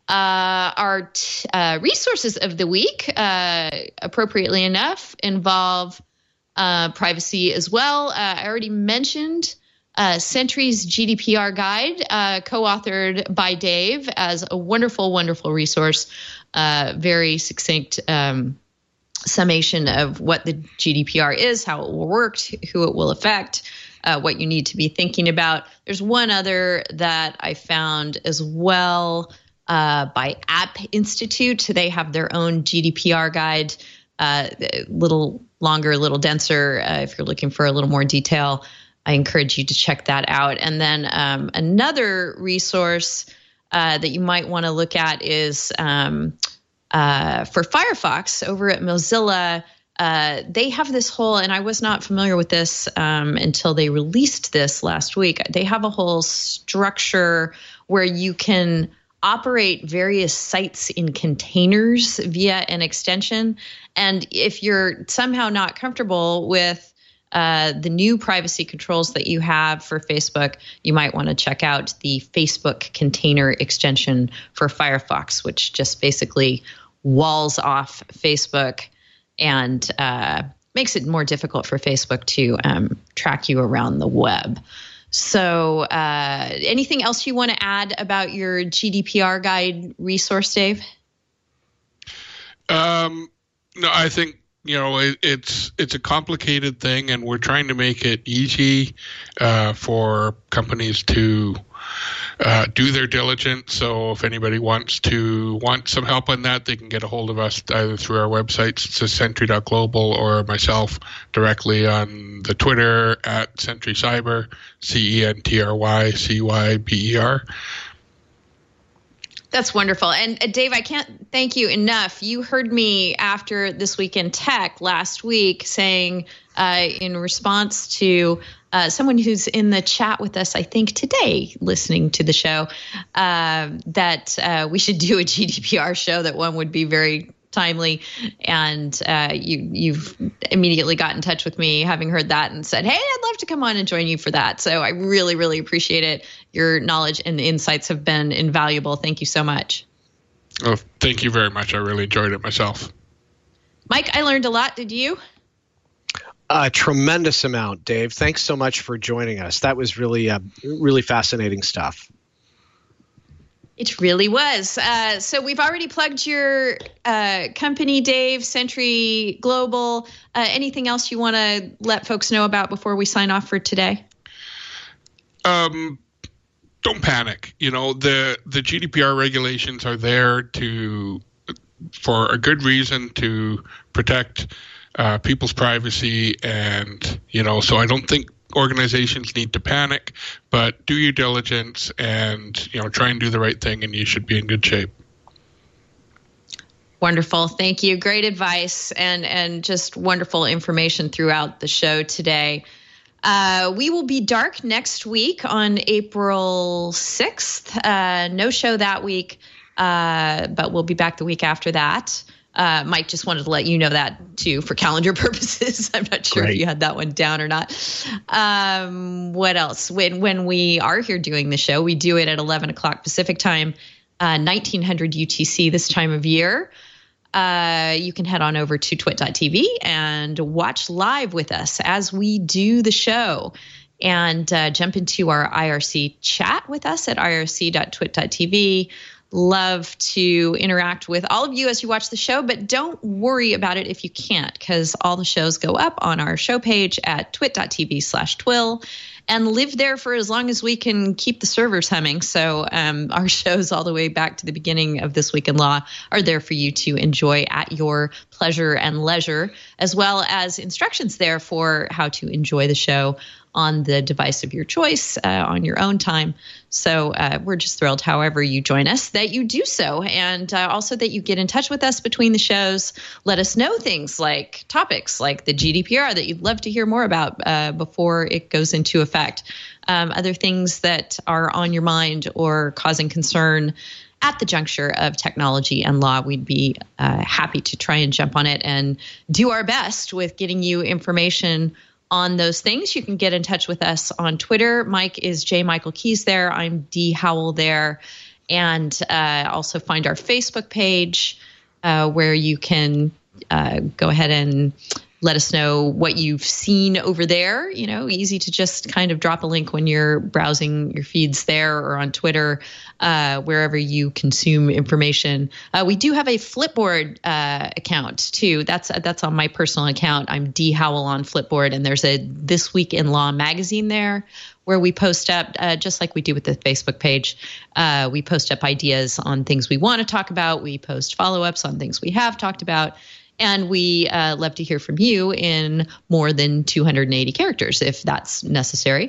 Speaker 1: Our resources of the week, appropriately enough, involve privacy as well. I already mentioned Sentry's GDPR guide, co-authored by Dave, as a wonderful, wonderful resource, very succinct summation of what the GDPR is, how it will work, who it will affect, what you need to be thinking about. There's one other that I found as well by App Institute. They have their own GDPR guide, a little longer, a little denser. If you're looking for a little more detail, I encourage you to check that out. And then another resource that you might want to look at is for Firefox over at Mozilla. they have this whole, and I was not familiar with this until they released this last week. They have a whole structure where you can operate various sites in containers via an extension. And if you're somehow not comfortable with the new privacy controls that you have for Facebook, you might want to check out the Facebook container extension for Firefox, which just basically walls off Facebook and makes it more difficult for Facebook to track you around the web. So anything else you want to add about your GDPR guide resource, Dave?
Speaker 5: No, I think, it's a complicated thing, and we're trying to make it easy for companies to do their diligence. So if anybody wants some help on that, they can get a hold of us either through our websites, sentry.global, or myself directly on the Twitter at Sentry Cyber, CENTRYCYBER.
Speaker 1: That's wonderful. And Dave, I can't thank you enough. You heard me after This Week in Tech last week saying in response to someone who's in the chat with us, I think today, listening to the show, that we should do a GDPR show, that one would be very timely. And you've immediately got in touch with me having heard that and said, hey, I'd love to come on and join you for that. So I really, really appreciate it. Your knowledge and insights have been invaluable. Thank you so much.
Speaker 5: Oh, thank you very much. I really enjoyed it myself.
Speaker 1: Mike, I learned a lot. Did you?
Speaker 6: A tremendous amount, Dave. Thanks so much for joining us. That was really, really fascinating stuff.
Speaker 1: It really was. So we've already plugged your company, Dave, Sentry Global. Anything else you want to let folks know about before we sign off for today?
Speaker 5: Don't panic. The GDPR regulations are there for a good reason, to protect people's privacy, and so I don't think organizations need to panic, but do your diligence and try and do the right thing, and you should be in good shape.
Speaker 1: Wonderful. Thank you. Great advice and just wonderful information throughout the show today. We will be dark next week on April 6th. No show that week, but we'll be back the week after that. Mike, just wanted to let you know that too, for calendar purposes. I'm not sure if you had that one down or not. What else? When we are here doing the show, we do it at 11 o'clock Pacific time, 1900 UTC this time of year. You can head on over to twit.tv and watch live with us as we do the show, and jump into our IRC chat with us at irc.twit.tv. Love to interact with all of you as you watch the show, but don't worry about it if you can't, because all the shows go up on our show page at twit.tv/twill and live there for as long as we can keep the servers humming. So our shows all the way back to the beginning of This Week in Law are there for you to enjoy at your pleasure and leisure, as well as instructions there for how to enjoy the show on the device of your choice on your own time. So we're just thrilled, however you join us, that you do so, and also that you get in touch with us between the shows. Let us know things like topics like the GDPR that you'd love to hear more about before it goes into effect. Other things that are on your mind or causing concern at the juncture of technology and law. We'd be happy to try and jump on it and do our best with getting you information on those things. You can get in touch with us on Twitter. Mike is J. Michael Keys there. I'm D. Howell there. And also find our Facebook page where you can go ahead and let us know what you've seen over there. Easy to just kind of drop a link when you're browsing your feeds there, or on Twitter, wherever you consume information. We do have a Flipboard account too. That's on my personal account. I'm D. Howell on Flipboard, and there's a This Week in Law magazine there where we post up, just like we do with the Facebook page. We post up ideas on things we want to talk about. We post follow-ups on things we have talked about. And we love to hear from you in more than 280 characters, if that's necessary.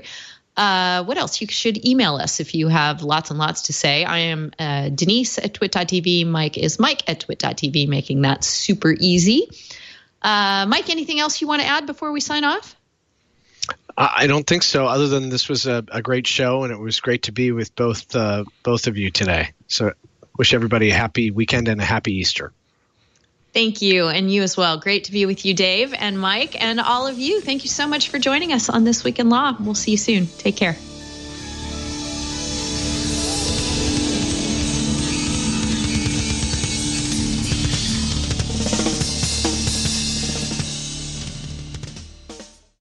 Speaker 1: What else? You should email us if you have lots and lots to say. I am Denise at twit.tv. Mike is Mike at twit.tv, making that super easy. Mike, anything else you want to add before we sign off?
Speaker 6: I don't think so, other than this was a great show, and it was great to be with both of you today. So wish everybody a happy weekend and a happy Easter.
Speaker 1: Thank you, and you as well. Great to be with you, Dave and Mike, and all of you. Thank you so much for joining us on This Week in Law. We'll see you soon. Take care.